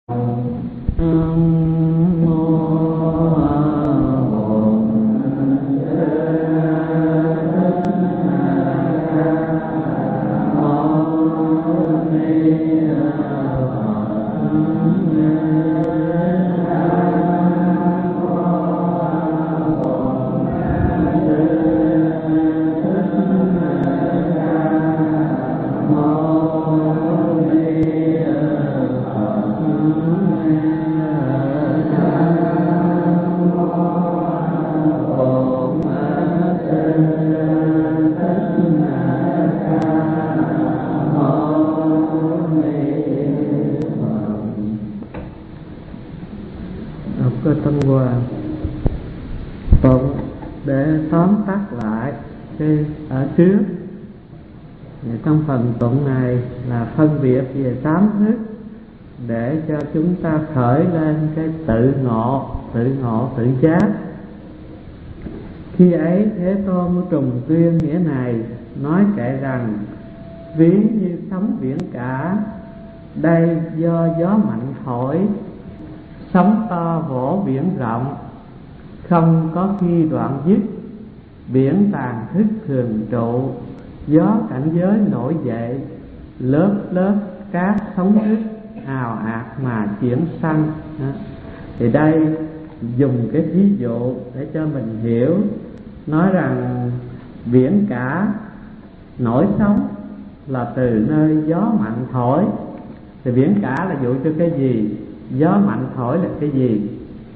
Trước trong phần tụng này là phân biệt về tám thức để cho chúng ta khởi lên cái tự ngộ tự giác. Khi ấy Thế Tôn mới trùng tuyên nghĩa này, nói kệ rằng: ví như sóng biển cả, đây do gió mạnh thổi, sóng to vỗ biển rộng, không có khi đoạn dứt. Biển tàn thức thường trụ, gió cảnh giới nổi dậy, lớp lớp cát sóng thức ào ạt mà chuyển sanh. Thì đây dùng cái ví dụ để cho mình hiểu, nói rằng biển cả nổi sóng là từ nơi gió mạnh thổi. Thì biển cả là dụ cho cái gì? Gió mạnh thổi là cái gì?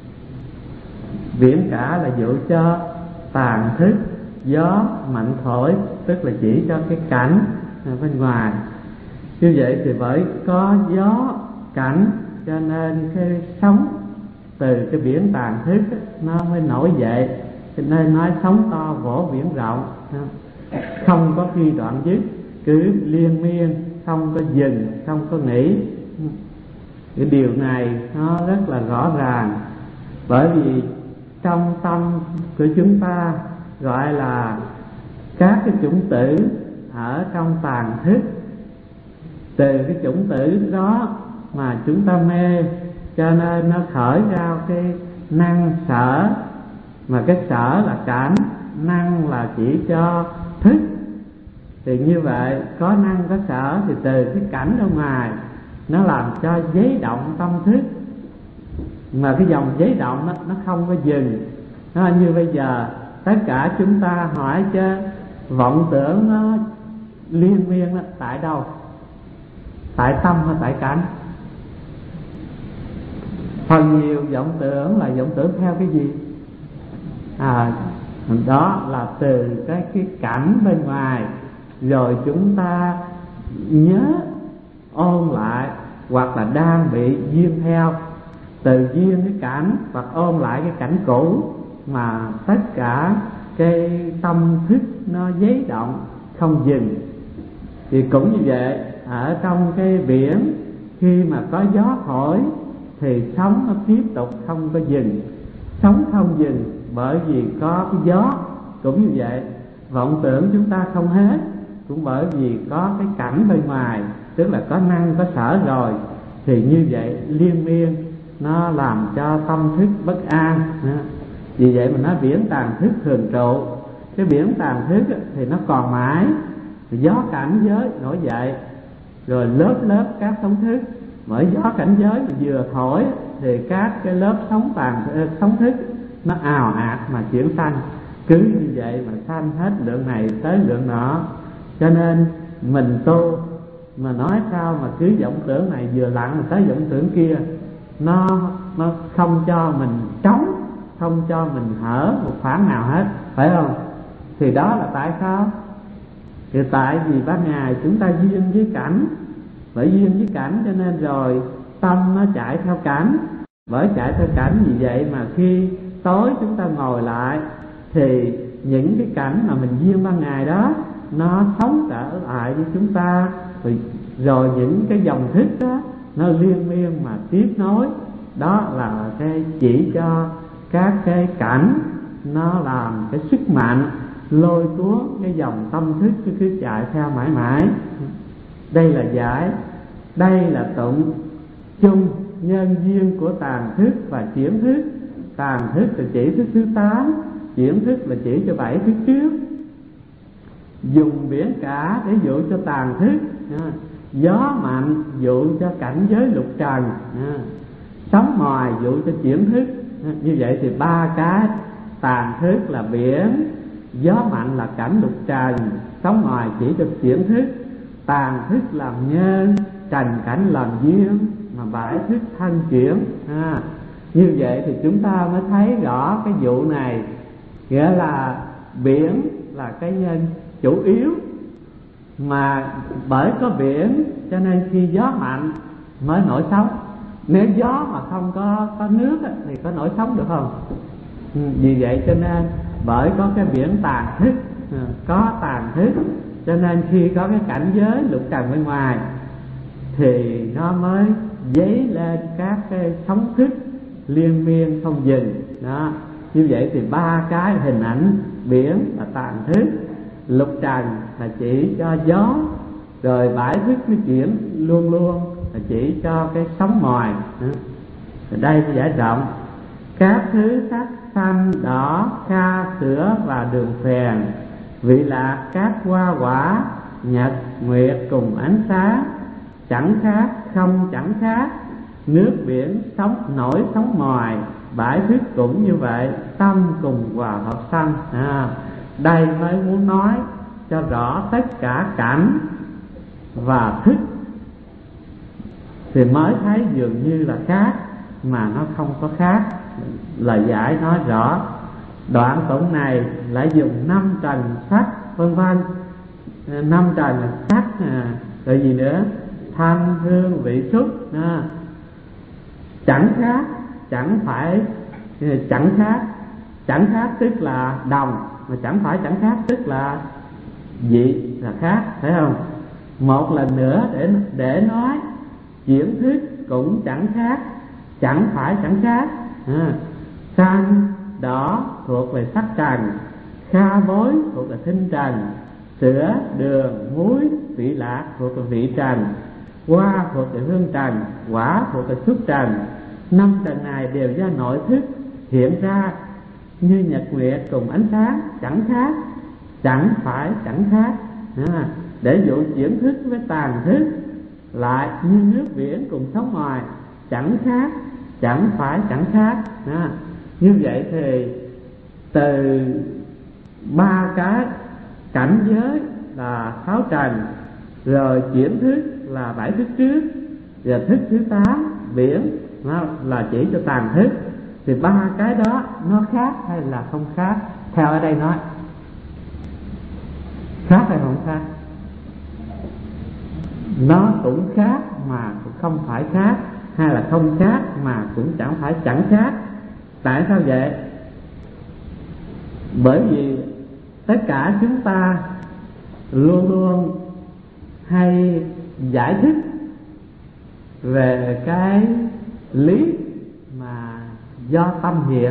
Biển cả là dụ cho tàn thức. Gió mạnh thổi tức là chỉ cho cái cảnh ở bên ngoài. Như vậy thì bởi có gió cảnh cho nên cái sóng từ cái biển tàn thức nó mới nổi dậy. Cho nên nói sóng to vỗ biển rộng, không có khi đoạn dứt, cứ liên miên, không có dừng, không có nghỉ. Cái điều này nó rất là rõ ràng, bởi vì trong tâm của chúng ta gọi là các cái chủng tử ở trong tàn thức. Từ cái chủng tử đó mà chúng ta mê, cho nên nó khởi ra cái năng sở. Mà cái sở là cảnh, năng là chỉ cho thức. Thì như vậy có năng có sở thì từ cái cảnh ở ngoài nó làm cho giấy động tâm thức. Mà cái dòng giấy động đó, nó không có dừng. Nó như bây giờ tất cả chúng ta hỏi chứ vọng tưởng nó liên miên đó, tại đâu? Tại tâm hay tại cảnh? Phần nhiều vọng tưởng là vọng tưởng theo cái gì? Đó là từ cái cảnh bên ngoài, rồi chúng ta nhớ ôn lại, hoặc là đang bị duyên theo, từ duyên cái cảnh hoặc ôn lại cái cảnh cũ, mà tất cả cái tâm thức nó giấy động không dừng. Thì cũng như vậy, ở trong cái biển khi mà có gió thổi thì sóng nó tiếp tục không có dừng. Sóng không dừng bởi vì có cái gió. Cũng như vậy, vọng tưởng chúng ta không hết cũng bởi vì có cái cảnh bên ngoài, tức là có năng có sở rồi. Thì như vậy liên miên nó làm cho tâm thức bất an. Vì vậy mà nói biển tàn thức thường trụ. Cái biển tàn thức thì nó còn mãi, gió cảnh giới nổi dậy, rồi lớp lớp các sóng thức. Bởi gió cảnh giới mà vừa thổi thì các cái lớp sóng thức nó ào ạt mà chuyển sanh. Cứ như vậy mà sanh hết lượng này tới lượng nọ. Cho nên mình tu mà nói sao mà cứ vọng tưởng này vừa lặng mà tới vọng tưởng kia, nó không cho mình trống, không cho mình hở một khoảng nào hết, phải không? Thì đó là tại sao? Thì tại vì ban ngày chúng ta duyên với cảnh, bởi duyên với cảnh cho nên rồi tâm nó chạy theo cảnh. Bởi chạy theo cảnh, vì vậy mà khi tối chúng ta ngồi lại thì những cái cảnh mà mình duyên ban ngày đó nó sống trở lại với chúng ta. Rồi những cái dòng thức đó nó liên miên mà tiếp nối. Đó là cái chỉ cho các cái cảnh nó làm cái sức mạnh lôi cuốn cái dòng tâm thức cứ chạy theo mãi mãi. Đây là giải, đây là tụng chung nhân duyên của tàn thức và chuyển thức. Tàn thức là chỉ thức thứ 8, chuyển thức là chỉ cho 7 thức trước. Dùng biển cả để dụ cho tàn thức, gió mạnh dụ cho cảnh giới lục trần, sóng ngoài dụ cho chuyển thức. Như vậy thì 3 cái: tàn thức là biển, gió mạnh là cảnh lục trần, sóng ngoài chỉ cho chuyển thức. Tàn thức làm nhân, trần cảnh làm duyên, mà 7 thức thân chuyển. Như vậy thì chúng ta mới thấy rõ cái vụ này, nghĩa là biển là cái nhân chủ yếu, mà bởi có biển cho nên khi gió mạnh mới nổi sóng. Nếu gió mà không có nước thì có nổi sóng được không? Vì vậy cho nên bởi có cái biển tàn thức, có tàn thức, cho nên khi có cái cảnh giới lục trần bên ngoài thì nó mới dấy lên các cái sóng thức liên miên không dừng đó. Như vậy thì 3 cái hình ảnh: biển là tàn thức, lục trần là chỉ cho gió, rồi 7 thức mới chuyển luôn luôn là chỉ cho cái sóng ngoài. Ở đây tôi giải rộng: các thứ sắc xanh đỏ kha sữa và đường phèn, vị lạc các hoa quả, nhật nguyệt cùng ánh sáng, chẳng khác không chẳng khác, nước biển sóng nổi sóng ngoài, 7 thức cũng như vậy, tâm cùng hòa hợp sanh. Đây mới muốn nói cho rõ tất cả cảnh và thức thì mới thấy dường như là khác mà nó không có khác. Lời giải nói rõ. Đoạn tụng này lại dùng 5 trần sắc vân vân. 5 trần là sắc, rồi gì nữa, thanh hương vị xúc. Chẳng khác, chẳng phải chẳng khác. Chẳng khác tức là đồng, mà chẳng phải chẳng khác tức là dị, là khác, phải không? Một lần nữa để nói chuyển thức cũng chẳng khác, chẳng phải chẳng khác. Xanh đỏ thuộc về sắc trần, kha bối thuộc về thinh trần, sữa đường muối vị lạc thuộc về vị trần, hoa thuộc về hương trần, quả thuộc về xúc trần. 5 trần này đều do nội thức hiện ra, như nhật nguyệt cùng ánh sáng, chẳng khác, chẳng phải chẳng khác. Để dụ chuyển thức với tàn thức lại như nước biển cùng sóng ngoài, chẳng khác, chẳng phải chẳng khác. Như vậy thì từ 3 cái cảnh giới là 6 trần, rồi chuyển thức là 7 thức trước, và thức thứ 8 biển nó là chỉ cho tàn thức, thì 3 cái đó nó khác hay là không khác? Theo ở đây nói khác hay không khác? Nó cũng khác mà cũng không phải khác, hay là không khác mà cũng chẳng phải chẳng khác. Tại sao vậy? Bởi vì tất cả chúng ta luôn luôn hay giải thích về cái lý mà do tâm hiện.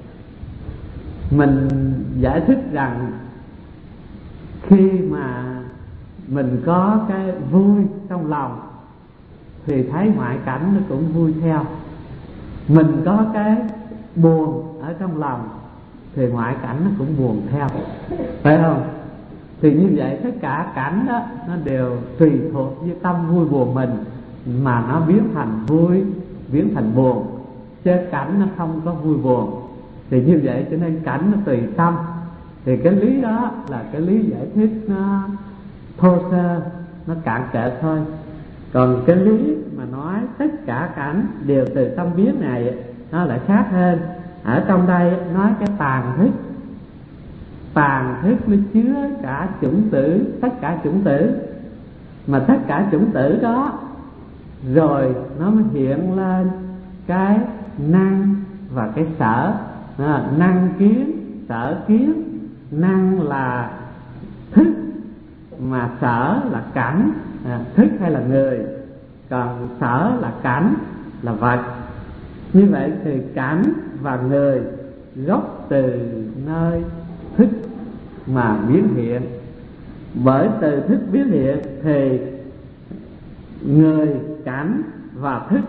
Mình giải thích rằng khi mà mình có cái vui trong lòng thì thấy ngoại cảnh nó cũng vui theo. Mình có cái buồn ở trong lòng thì ngoại cảnh nó cũng buồn theo, phải không? Thì như vậy tất cả cảnh đó nó đều tùy thuộc với tâm vui buồn mình mà nó biến thành vui, biến thành buồn, chứ cảnh nó không có vui buồn. Thì như vậy cho nên cảnh nó tùy tâm. Thì cái lý đó là cái lý giải thích nó thô sơ, nó cạn kệ thôi. Còn cái lý mà nói tất cả cảnh đều từ tâm biến này nó lại khác hơn. Ở trong đây nói cái tàn thức. Tàn thức nó chứa cả chủng tử, tất cả chủng tử. Mà tất cả chủng tử đó rồi nó mới hiện lên cái năng và cái sở. Năng kiến, sở kiến. Năng là thức mà sở là cảnh, thức hay là người, còn sở là cảnh, là vật. Như vậy thì cảnh và người gốc từ nơi thức mà biến hiện. Bởi từ thức biến hiện thì người, cảnh và thức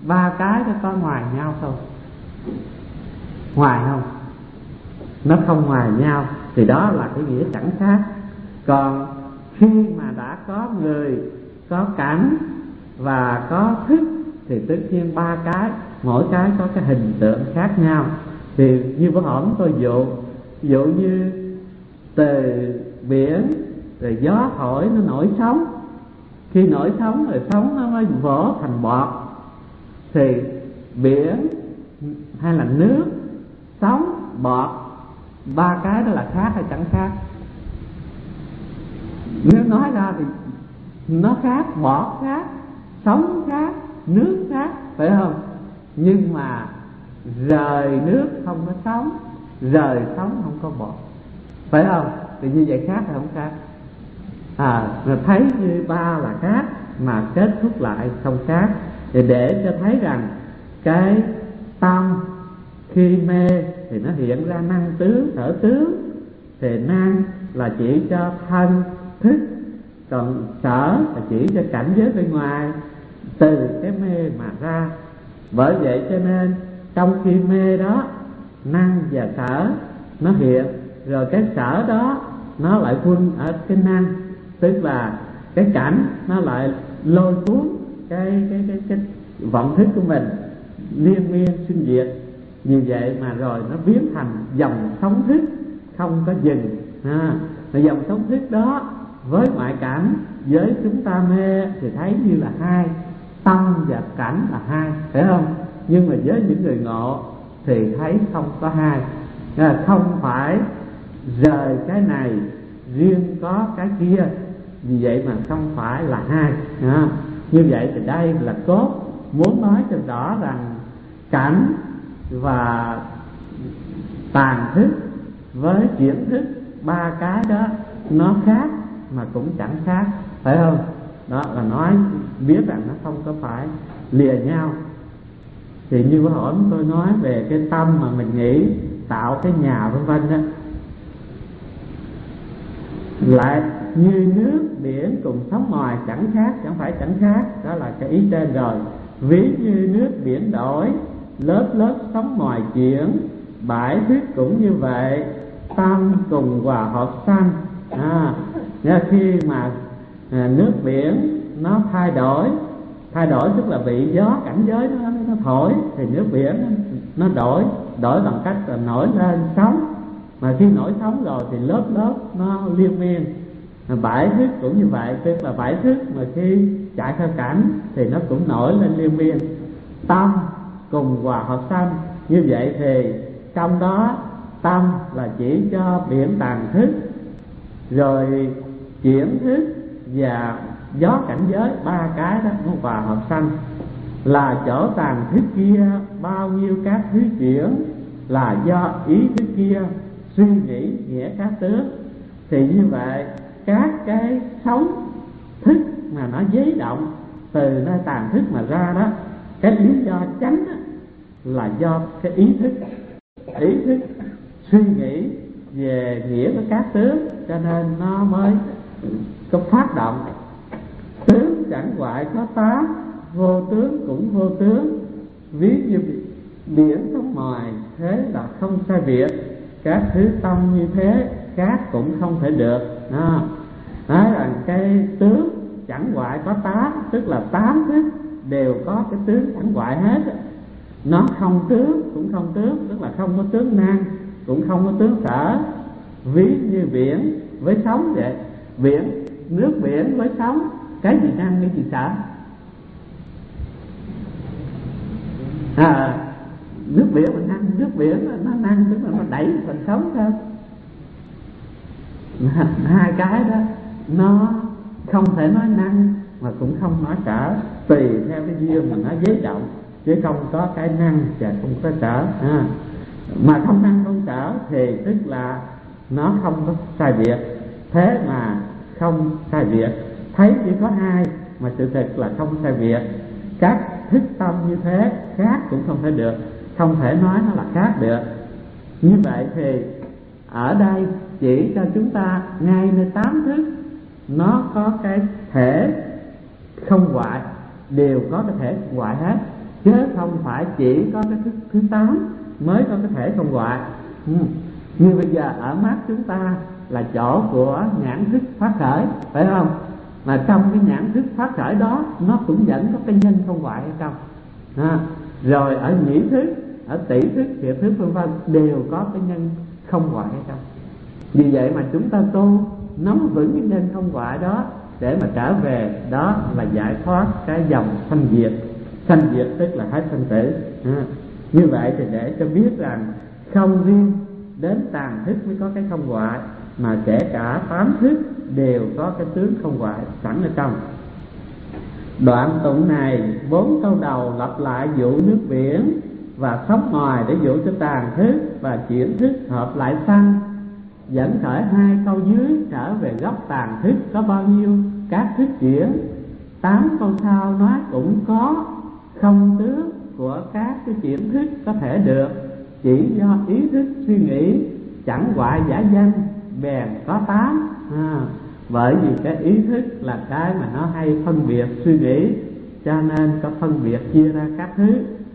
ba cái nó có ngoài nhau không? Ngoài không? Nó không ngoài nhau thì đó là cái nghĩa chẳng khác. Còn khi mà đã có người, có cảnh và có thức thì tất nhiên ba cái, mỗi cái có cái hình tượng khác nhau. Thì như bữa hổm tôi ví dụ như từ biển rồi gió thổi nó nổi sóng, khi nổi sóng rồi sóng nó mới vỡ thành bọt. Thì biển hay là nước, sóng, bọt, ba cái đó là khác hay chẳng khác? Nếu nói ra thì nó khác, bọt khác, sóng khác, nước khác, phải không? Nhưng mà rời nước không có sóng, rời sóng không có bọt, phải không? Thì như vậy khác hay không khác? Rồi thấy như ba là khác mà kết thúc lại không khác. Thì để cho thấy rằng cái tâm khi mê thì nó hiện ra năng tướng, sở tướng. Thì năng là chỉ cho thân thức, còn sở là chỉ cho cảnh giới bên ngoài, từ cái mê mà ra. Bởi vậy cho nên trong khi mê đó, năng và sở nó hiện, rồi cái sở đó nó lại quân ở cái năng, tức là cái cảnh nó lại lôi cuốn cái vọng thức của mình liên miên sinh diệt. Như vậy mà rồi nó biến thành dòng sóng thức không có dừng. Dòng sóng thức đó với ngoại cảnh, với chúng ta mê thì thấy như là hai, tâm và cảnh là hai, phải không? Nhưng mà với những người ngộ thì thấy không có hai, không phải rời cái này riêng có cái kia, vì vậy mà không phải là hai. Như vậy thì đây là cốt muốn nói cho rõ rằng cảnh và tàn thức với chuyển thức, ba cái đó nó khác mà cũng chẳng khác, phải không? Đó là nói biết rằng nó không có phải lìa nhau. Thì như bữa hỏi tôi nói về cái tâm mà mình nghĩ tạo cái nhà vân vân đó, lại như nước biển cùng sóng ngoài chẳng khác, chẳng phải chẳng khác, đó là cái ý trên rồi. Ví như nước biển đổi, lớp lớp sóng ngoài chuyển, bãi thức cũng như vậy, tâm cùng hòa hợp sanh. Khi mà nước biển nó thay đổi tức là bị gió cảnh giới nó thổi, thì nước biển nó đổi bằng cách là nổi lên sóng. Mà khi nổi sóng rồi thì lớp lớp nó liên miên. Bãi thức cũng như vậy, tức là bãi thức mà khi chạy theo cảnh thì nó cũng nổi lên liên miên. Tâm cùng hòa hợp sanh, như vậy thì trong đó tâm là chỉ cho biển tàn thức, rồi chuyển thức và gió cảnh giới, ba cái đó nó hòa hợp sanh. Là chỗ tàn thức kia bao nhiêu các thứ chuyển, là do ý thức kia suy nghĩ nghĩa các tướng. Thì như vậy các cái sống thức mà nó giấy động từ nơi tàn thức mà ra đó, cái lý do chánh đó là do cái ý thức suy nghĩ về nghĩa của các tướng, cho nên nó mới có phát động. Tướng chẳng hoại có tám, vô tướng cũng vô tướng. Ví như biển sóng ngoài, thế là không sai biệt. Các thứ tâm như thế, khác cũng không thể được. Nói rằng cái tướng chẳng hoại có tám, tức là tám thức đều có cái tướng chẳng hoại hết. Nó không tướng cũng không tướng, tức là không có tướng năng cũng không có tướng sở. Ví như biển với sóng vậy, nước biển với sóng, cái gì năng cái gì sở? Nước biển mà năng, nước biển nó năng tức là nó đẩy thành sóng thôi. Hai cái đó nó không thể nói năng mà cũng không nói sở, tùy theo cái duyên mà nó giấy động, chứ không có cái năng và không có sở. Mà không năng không sở thì tức là nó không có sai biệt. Thế mà không sai biệt, thấy chỉ có hai mà sự thật là không sai biệt. Các thức tâm như thế khác cũng không thể được, không thể nói nó là khác được. Như vậy thì ở đây chỉ cho chúng ta ngay nơi tám thức nó có cái thể không hoại, đều có cái thể hoại hết, chứ không phải chỉ có cái thức thứ 8 mới có cái thể không hoại. Như bây giờ ở mắt chúng ta là chỗ của nhãn thức phát khởi, phải không? Mà trong cái nhãn thức phát khởi đó nó cũng vẫn có cái nhân không hoại ở trong. Rồi ở nhĩ thức, ở tỷ thức, thiệt thức vân vân đều có cái nhân không hoại ở trong. Vì vậy mà chúng ta tu nắm vững cái nhân không hoại đó để mà trở về, đó là giải thoát cái dòng sanh diệt. Sanh diệt tức là hết sanh tử. Như vậy thì để cho biết rằng không riêng đến tàn thức mới có cái không hoại, mà kể cả 8 thức đều có cái tướng không hoại sẵn ở trong. Đoạn tụng này 4 câu đầu lặp lại dụ nước biển và sóng ngoài để dụ cho tàn thức và chuyển thức hợp lại sanh. Dẫn khởi 2 câu dưới trở về gốc tàn thức có bao nhiêu các thức chuyển. 8 câu sau nói cũng có không tướng của các cái chuyển thức có thể được, chỉ do ý thức suy nghĩ chẳng hoại giả danh bèn có 8. Bởi vì cái ý thức là cái mà nó hay phân biệt suy nghĩ, cho nên có phân biệt chia ra các thứ.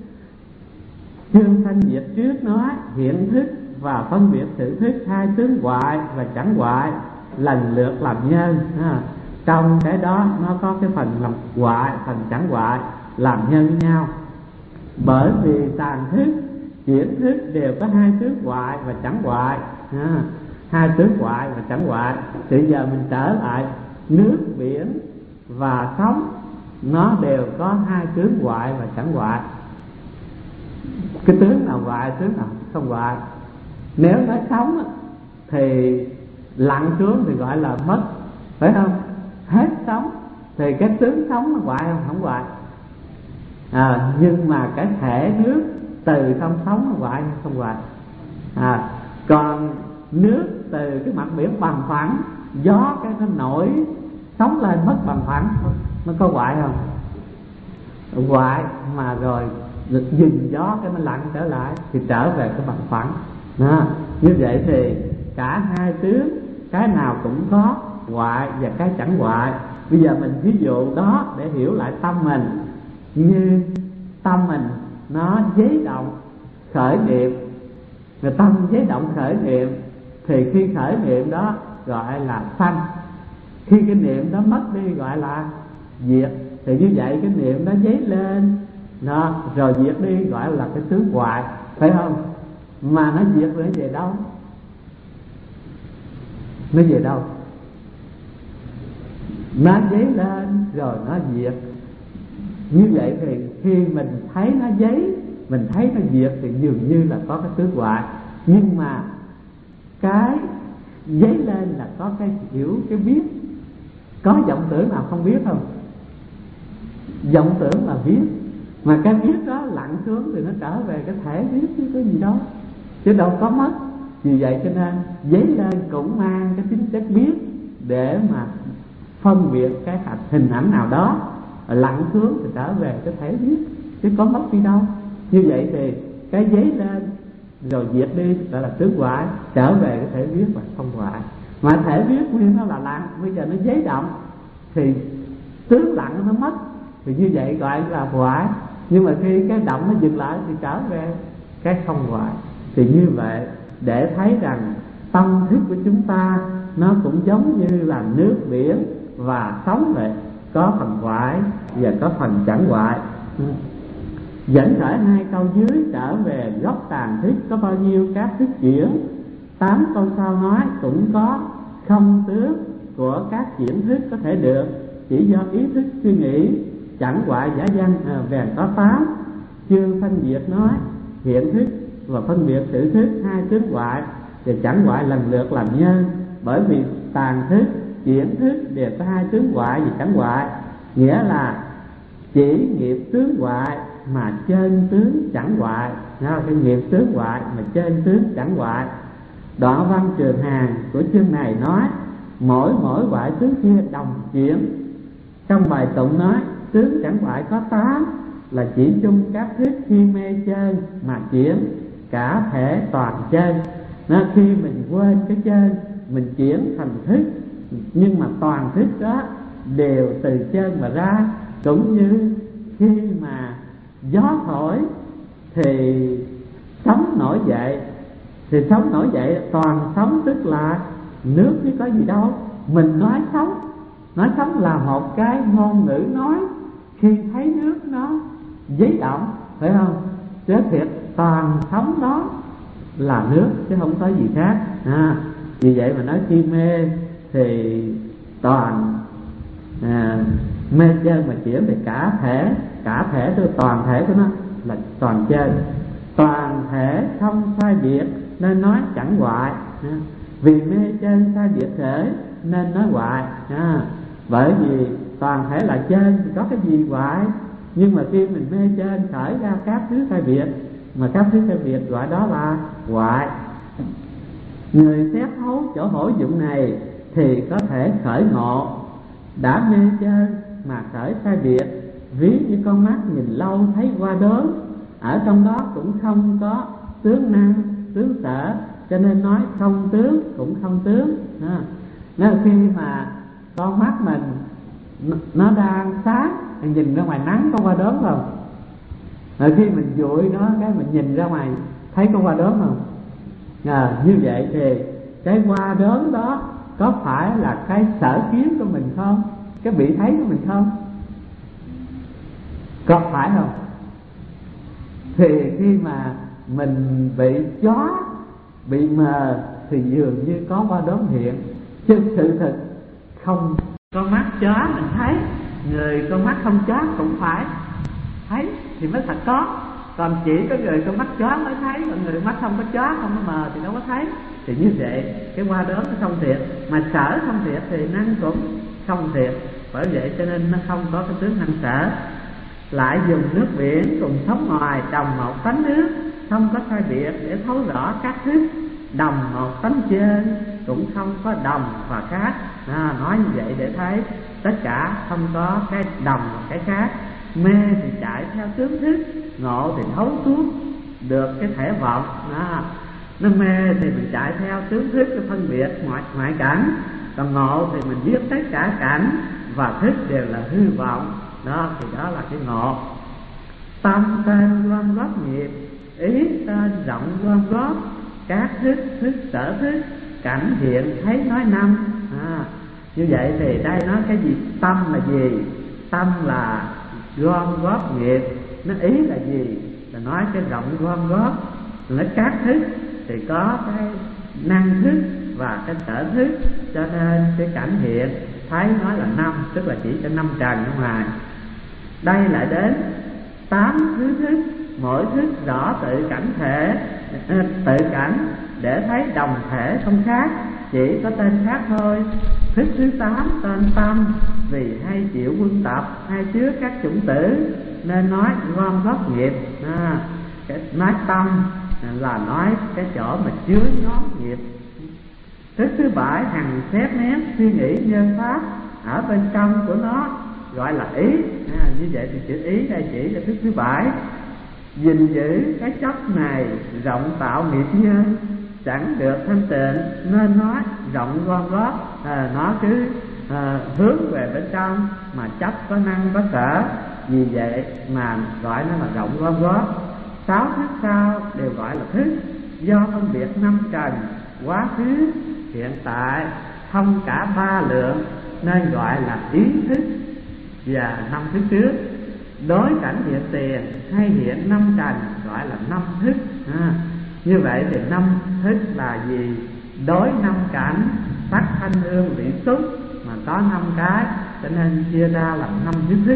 Chương sanh diệt trước nói hiện thức và phân biệt sự thức, 2 tướng hoại và chẳng hoại lần lượt làm nhân. Trong cái đó nó có cái phần làm hoại, phần chẳng hoại làm nhân với nhau. Bởi vì tàn thức, chuyển thức đều có 2 tướng hoại và chẳng hoại, 2 tướng hoại và chẳng hoại. Thì giờ mình trở lại nước, biển và sóng, nó đều có 2 tướng hoại và chẳng hoại. Cái tướng nào hoại, tướng nào không hoại. Nếu nói sóng thì lặn xuống thì gọi là mất, phải không? Hết sóng thì cái tướng sóng nó hoại không? Không hoại. Nhưng mà cái thể nước từ trong sóng nó hoại hay không hoại? Còn nước từ cái mặt biển bằng phẳng, gió cái nó nổi sóng lên mất bằng phẳng, nó có hoại không? Hoại, mà rồi dừng gió cái nó lặn trở lại thì trở về cái bằng phẳng. Như vậy thì cả 2 tướng, cái nào cũng có hoại và cái chẳng hoại. Bây giờ mình ví dụ đó để hiểu lại tâm mình. Như tâm mình nó giấy động khởi niệm, người tâm giấy động khởi niệm thì khi khởi niệm đó gọi là sanh, khi cái niệm đó mất đi gọi là diệt. Thì như vậy cái niệm đó giấy lên đó, rồi diệt đi gọi là cái tướng hoại, phải không? Mà nó diệt rồi nó về đâu? Nó về đâu? Nó giấy lên rồi nó diệt. Như vậy thì khi mình thấy nó giấy, mình thấy nó diệt thì dường như là có cái tướng hoại. Nhưng mà cái giấy lên là có cái hiểu, cái biết. Có vọng tưởng nào không biết không? Vọng tưởng là biết, mà cái biết đó lặn xuống thì nó trở về cái thể biết chứ có gì đâu, chứ đâu có mất. Vì vậy cho nên giấy lên cũng mang cái tính chất biết để mà phân biệt cái hình ảnh nào đó, lặn xuống thì trở về cái thể biết, chứ có mất đi đâu. Như vậy thì cái giấy lên rồi diệt đi gọi là tướng hoại, trở về cái thể biết và không hoại. Mà thể biết nguyên nó là lặn, bây giờ nó giấy động thì tướng lặn nó mất, thì như vậy gọi là hoại. Nhưng mà khi cái động nó dừng lại thì trở về cái không hoại. Thì như vậy để thấy rằng tâm thức của chúng ta nó cũng giống như là nước, biển và sóng vậy, có phần hoại và có phần chẳng hoại. Dẫn khởi 2 câu dưới trở về gốc tàn thức có bao nhiêu các thức chuyển. 8 câu sau nói cũng có không tướng của các chuyển thức có thể được, chỉ do ý thức suy nghĩ chẳng hoại giả danh bèn có 8. Chương phân diệt nói hiện thức và phân biệt sự thức, 2 tướng hoại và chẳng hoại lần lượt làm nhân. Bởi vì tàn thức, chuyển thức đều có 2 tướng hoại và chẳng hoại, nghĩa là chỉ nghiệp tướng hoại mà trên tướng chẳng hoại. Cái nghiệp tướng hoại mà trên tướng chẳng hoại. Đoạn văn Trường Hàn của chương này nói mỗi hoại tướng kia đồng chuyển. Trong bài tụng nói tướng chẳng hoại có 8 là chỉ chung các thức khi mê chơi mà chuyển cả thể toàn chơi. Khi mình quên cái chơi mình chuyển thành thức, nhưng mà toàn thức đó đều từ chơi mà ra. Cũng như khi mà gió thổi thì sóng nổi dậy, thì sóng nổi dậy toàn sóng tức là nước chứ có gì đâu. Mình nói sóng là một cái ngôn ngữ nói khi thấy nước nó giấy động, phải không? Chứ thiệt toàn sóng đó là nước chứ không có gì khác. Vì vậy mà nói khi mê thì toàn mê chơi mà chuyển về cả thể từ toàn thể của nó là toàn chơi, toàn thể không sai biệt nên nói chẳng hoại. Vì mê chơi sai biệt thể nên nói hoại. Bởi vì toàn thể là chơi thì có cái gì hoại, nhưng mà khi mình mê chơi khởi ra các thứ sai biệt, mà các thứ sai biệt gọi đó là hoại. Người xét thấu chỗ hữu dụng này thì có thể khởi ngộ. Đã mê chơi mà khởi sai biệt, ví như con mắt nhìn lâu thấy qua đớn, ở trong đó cũng không có tướng năng tướng sở, cho nên nói không tướng cũng không tướng. Nên khi mà con mắt mình nó đang sáng, mình nhìn ra ngoài nắng có qua đớn không? Rồi khi mình dụi nó cái mình nhìn ra ngoài thấy có qua đớn không? Như vậy thì cái qua đớn đó có phải là cái sở kiến của mình không? Cái bị thấy của mình không? Có phải không? Thì khi mà mình bị chó, bị mờ thì dường như có qua đớn hiện, chứ sự thực không. Con mắt chó mình thấy, người con mắt không chó cũng phải thấy thì mới thật có. Còn chỉ có người con mắt chó mới thấy, còn người mắt không có chó, không có mờ thì đâu có thấy. Thì như vậy cái qua đớn nó không thiệt, mà sở không thiệt thì năng cũng không thiệt. Bởi vậy cho nên nó không có cái tướng năng sở. Lại dùng nước biển cùng sóng ngoài đồng một tánh nước, không có sai biệt để thấu rõ các thức. Đồng một tánh trên cũng không có đồng và khác. Nói như vậy để thấy tất cả không có cái đồng và cái khác. Mê thì chạy theo tướng thức, ngộ thì thấu suốt được cái thể vọng. Nó mê thì mình chạy theo tướng thức để phân biệt ngoại cảnh, còn ngộ thì mình biết tất cả cảnh và thức đều là hư vọng. Thì đó là cái ngộ. Tâm tên gom góp nghiệp, ý tên rộng gom góp, các thức sở thức, cảnh hiện thấy nói năm. Như vậy thì đây nói cái gì? Tâm là gì? Tâm là gom góp nghiệp. Nó ý là gì? Là nói cái rộng gom góp. Nó các thức thì có cái năng thức và cái sở thức, cho nên cái cảnh hiện thấy nói là năm, tức là chỉ cho năm trần ở ngoài. Đây lại đến 8 thứ thức, mỗi thức rõ tự cảnh thể, tự cảnh để thấy đồng thể không khác, chỉ có tên khác thôi. Thức thứ 8 tên tâm, vì hay chịu quân tập, hay chứa các chủng tử nên nói gom góp nghiệp. Nói tâm là nói cái chỗ mà chứa nhóm nghiệp. Thức thứ 7 hằng xét nét suy nghĩ nhân pháp ở bên trong của nó, gọi là ý. Như vậy thì chữ ý đây chỉ là thức thứ 7. Gìn giữ cái chấp này rộng tạo nghiệp nhân, chẳng được thanh tịnh nên nói rộng gom góp. Nó cứ hướng về bên trong mà chấp có năng có sở, vì vậy mà gọi nó là rộng gom góp. 6 thức sau đều gọi là thức, do phân biệt 5 trần, quá khứ, hiện tại, thông cả 3 lượng nên gọi là ý thức. Và 5 thức trước đối cảnh hiện tiền hay hiện 5 trần gọi là 5 thức. Như vậy thì 5 thức là gì? Đối 5 cảnh sắc thanh hương vị xúc mà có 5 cái, cho nên chia ra làm 5 thức.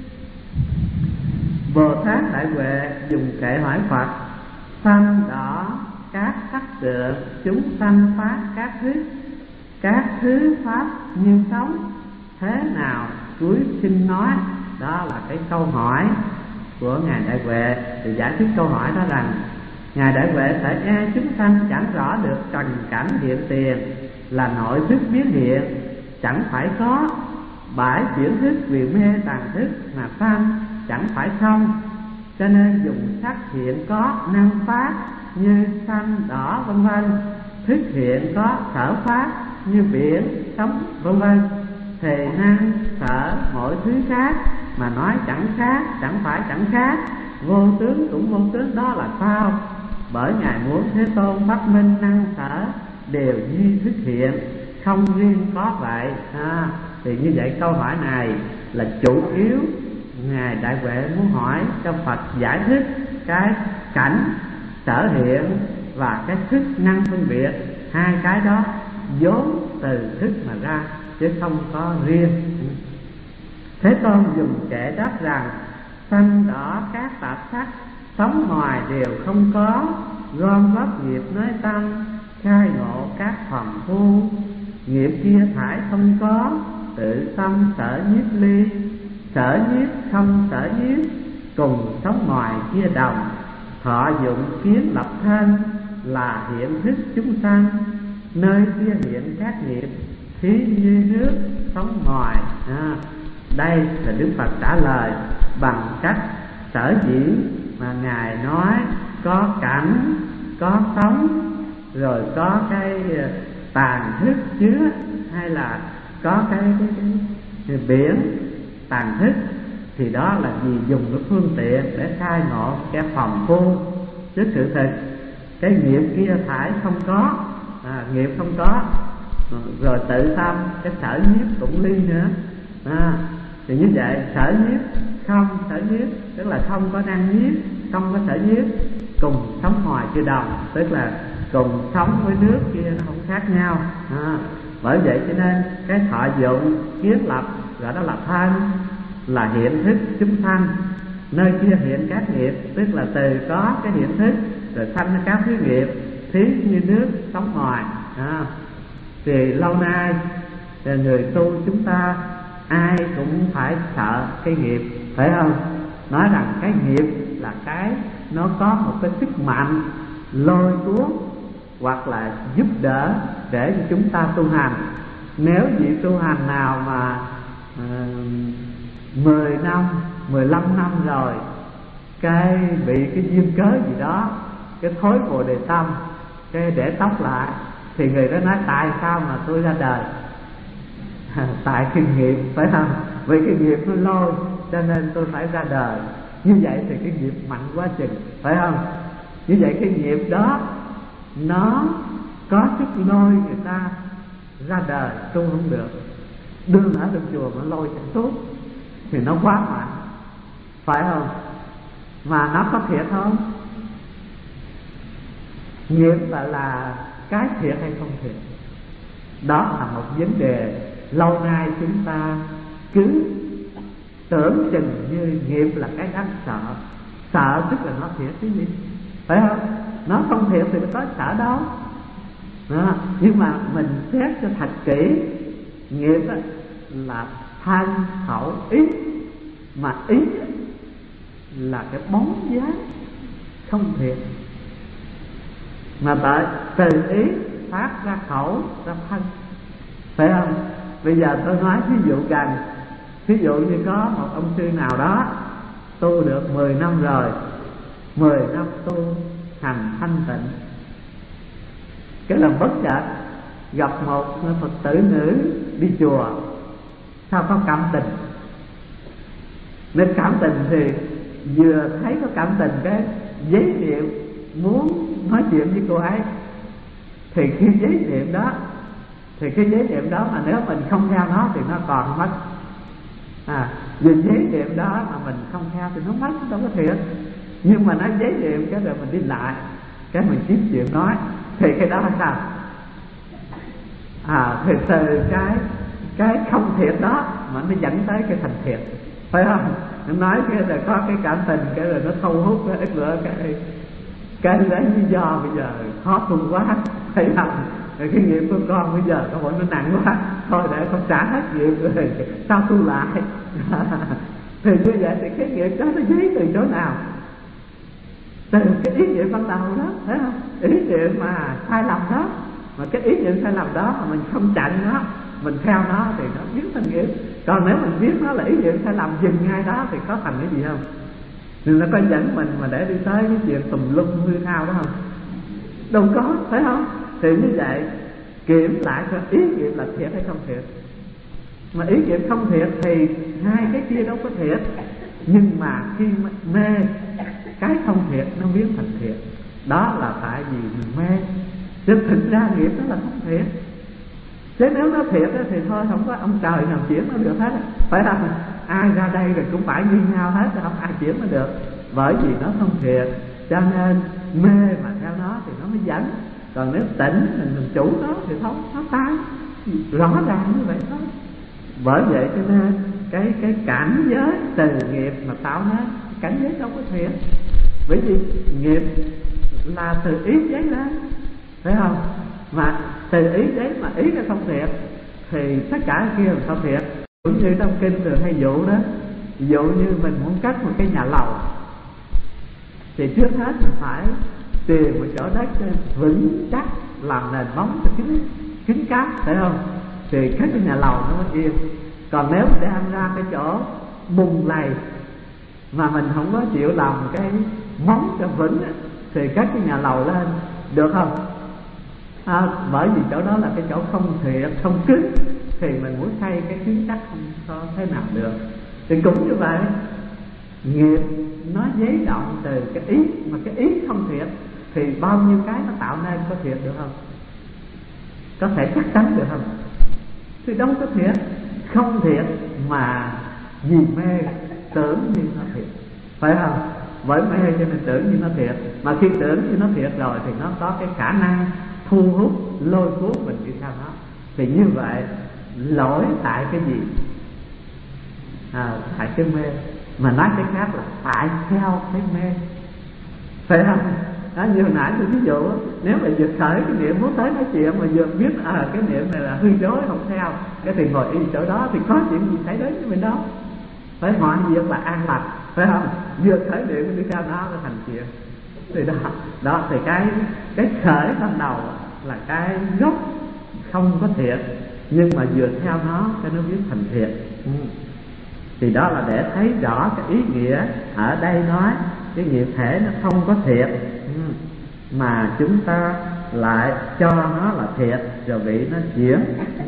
Bồ Tát Đại Huệ dùng kệ hỏi Phật: sanh đỏ các sắc tượng, chúng sanh phát các thứ pháp như sống, thế nào cuối xin nói. Đó là cái câu hỏi của Ngài Đại Huệ. Thì giải thích câu hỏi đó rằng Ngài Đại Huệ thể e chúng sanh chẳng rõ được trần cảnh hiện tiền là nội thức biến hiện, chẳng phải có bãi chuyển thức vì mê tàn thức mà sanh, chẳng phải không, cho nên dùng sắc hiện có năng phát như xanh đỏ vân vân, thức hiện có sở phát như biển sóng vân vân, thì năng sở mỗi thứ khác mà nói chẳng khác, chẳng phải chẳng khác, vô tướng cũng vô tướng, đó là sao? Bởi Ngài muốn Thế Tôn phát minh năng sở đều duy thức hiện, không riêng có vậy. Thì như vậy câu hỏi này là chủ yếu Ngài Đại Huệ muốn hỏi cho Phật giải thích cái cảnh sở hiện và cái thức năng phân biệt. Hai cái đó vốn từ thức mà ra chứ không có riêng. Thế Tôn dùng kệ đáp rằng: sanh đỏ các tạp sắc, sống ngoài đều không có, gom góp nghiệp nơi tâm, khai ngộ các phàm phu. Nghiệp kia thải không có, tự tâm sở nhiếp ly, sở nhiếp không sở nhiếp, cùng sống ngoài kia đồng. Thọ dụng kiến lập thân, là hiện thức chúng sanh, nơi kia hiện các nghiệp, thí như nước sống ngoài. Đây là Đức Phật trả lời bằng cách sở dĩ mà Ngài nói có cảnh, có sống, rồi có cái tàn thức chứa, hay là có cái biển tàn thức, thì đó là vì dùng cái phương tiện để khai ngộ cái phàm phu. Chứ sự thật cái nghiệp kia thải không có, nghiệp không có, rồi tự tâm cái sở nhiếp cũng ly nữa. Thì như vậy sở nhiếp không sở nhiếp, tức là không có năng nhiếp, không có sở nhiếp, cùng sống ngoài chưa đồng, tức là cùng sống với nước kia nó không khác nhau. Bởi vậy cho nên cái thọ dụng kiến lập gọi đó là thân, là hiện thức chúng sanh, nơi kia hiện các nghiệp, tức là từ có cái hiện thức rồi sanh các thứ nghiệp, thí như nước sống ngoài. Thì lâu nay người tu chúng ta ai cũng phải sợ cái nghiệp, phải không? Nói rằng cái nghiệp là cái nó có một cái sức mạnh lôi cuốn hoặc là giúp đỡ để cho chúng ta tu hành. Nếu vị tu hành nào mà 10 năm, 15 năm rồi cái bị cái duyên cớ gì đó, cái thối bồ đề tâm, cái để tóc lại, thì người đó nói tại sao mà tôi ra đời? Tại cái nghiệp, phải không? Vì cái nghiệp nó lôi cho nên tôi phải ra đời. Như vậy thì cái nghiệp mạnh quá chừng, phải không? Như vậy cái nghiệp đó nó có sức lôi người ta ra đời tu không được. Đương ở trong chùa mà lôi chẳng tốt thì nó quá mạnh, phải không? Mà nó có thiệt không? Nghiệp là cái thiệt hay không thiệt, đó là một vấn đề lâu nay chúng ta cứ tưởng chừng như nghiệp là cái đáng sợ. Sợ tức là nó thiệt cái gì, phải không? Nó không thiệt thì nó có sợ đâu. Nhưng mà mình xét cho thật kỹ, nghiệp là thân khẩu ý, mà ý là cái bóng dáng không thiệt, mà tại từ ý phát ra khẩu ra thân, phải không? Bây giờ tôi nói ví dụ gần, ví dụ như có một ông sư nào đó tu được 10 năm rồi, 10 năm tu hành thanh tịnh, cái là bất chợt gặp một Phật tử nữ đi chùa, sao có cảm tình. Nên cảm tình thì vừa thấy có cảm tình cái giấy niệm muốn nói chuyện với cô ấy, thì khi giấy niệm đó, thì cái giấy niệm đó mà nếu mình không theo nó thì nó còn mất. Vì giấy niệm đó mà mình không theo thì nó mất, đâu có thiệt. Nhưng mà nó giấy niệm cái rồi mình đi lại, cái mình kiếm chuyện nói, thì cái đó là sao? Thì từ cái không thiệt đó mà nó dẫn tới cái thành thiệt, phải không? Nó nói cái rồi có cái cảm tình, cái rồi nó thu hút cái ít nữa, cái lấy lý do bây giờ khó tu quá, phải không? Rồi cái nghiệp của con bây giờ con nó nặng quá, thôi để con trả hết nghiệp rồi sao tu lại. Thì như vậy thì cái nghiệp đó nó dấy từ chỗ nào? Từ cái ý niệm ban đầu đó, thấy không? Ý niệm mà sai lầm đó, mà cái ý niệm sai lầm đó mà mình không chặn nó, mình theo nó thì nó biến thành nghiệp. Còn nếu mình biết nó là ý niệm sai lầm dừng ngay đó thì có thành cái gì không? Nên nó có dẫn mình mà để đi tới cái chuyện tùm lum hư hao đó không? Đâu có, phải không? Thì như vậy kiểm lại coi ý niệm là thiệt hay không thiệt. Mà ý niệm không thiệt thì hai cái kia đâu có thiệt. Nhưng mà khi mê cái không thiệt nó biến thành thiệt. Đó là tại vì mình mê, chứ thực ra nghiệp đó là không thiệt. Chứ nếu nó thiệt thì thôi không có ông trời nào chuyển nó được hết, phải không? Ai ra đây rồi cũng phải như nhau hết, không ai chuyển nó được, bởi vì nó không thiệt. Cho nên mê mà theo nó thì nó mới dẫn, còn nếu tỉnh mình chủ nó thì không, nó tan, rõ ràng như vậy thôi. Bởi vậy cho nên cái cảnh giới từ nghiệp mà tạo nên cảnh giới đâu có thiệt, bởi vì nghiệp là từ ý giấy lên, phải không? Mà từ ý đấy mà ý nó không thiệt thì tất cả kia là không thiệt. Cũng như trong kinh thường hay dụ đó, dụ như mình muốn cất một cái nhà lầu thì trước hết mình phải tìm một chỗ đất vững chắc, làm nền móng cho kín cát, phải không? Thì cất cái nhà lầu nó mới yên. Còn nếu mình đem ra cái chỗ bùn lầy mà mình không có chịu làm cái móng cho vững thì cất cái nhà lầu lên được không? Bởi vì chỗ đó là cái chỗ không thiệt, không cứng, thì mình muốn xây cái kiến chắc không có thế nào được. Thì cũng như vậy, nghiệp nó giấy động từ cái ý, mà cái ý không thiệt thì bao nhiêu cái nó tạo nên có thiệt được không? Có thể chắc chắn được không? Thì đâu có thiệt, không thiệt mà vì mê tưởng như nó thiệt, phải không? Bởi mê cho nên tưởng như nó thiệt, mà khi tưởng như nó thiệt rồi thì nó có cái khả năng thu hút lôi cuốn mình đi theo nó. Thì như vậy lỗi tại cái gì? Tại cái mê. Mà nói cái khác là tại theo cái mê, phải không? Như hồi nãy tôi ví dụ, nếu mà vừa khởi cái niệm muốn tới nói chuyện mà vừa biết cái niệm này là hư dối không theo, cái thì ngồi y chỗ đó thì có chuyện gì xảy đến với mình đâu, phải mọi việc là an lành, phải không? Vừa khởi niệm đi theo nó thành chuyện. Thì đó thì cái khởi ban đầu là cái gốc không có thiệt, nhưng mà vừa theo nó cái nó biến thành thiệt. Thì đó là để thấy rõ cái ý nghĩa ở đây nói cái nghiệp thể nó không có thiệt, mà chúng ta lại cho nó là thiệt rồi bị nó chuyển.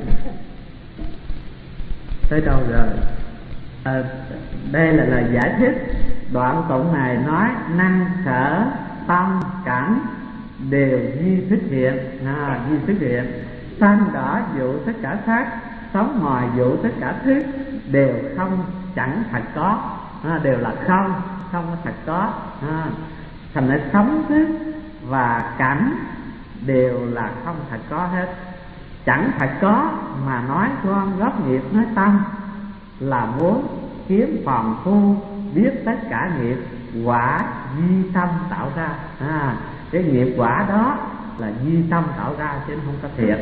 Tới đâu rồi? Đây là lời giải thích. Đoạn tụng này nói năng sở tâm cảnh đều duy thích hiện, duy thích hiện. Sanh đỏ dụ tất cả sắc, sống ngoài dụ tất cả thức, đều không chẳng thật có, đều là không có thật có. Thành ra sống thức và cảnh đều là không thật có hết. Chẳng thật có mà nói gom góp nghiệp nói tâm, là muốn kiếm phàm phu biết tất cả nghiệp quả duy tâm tạo ra. Cái nghiệp quả đó là duy tâm tạo ra chứ không có thiệt.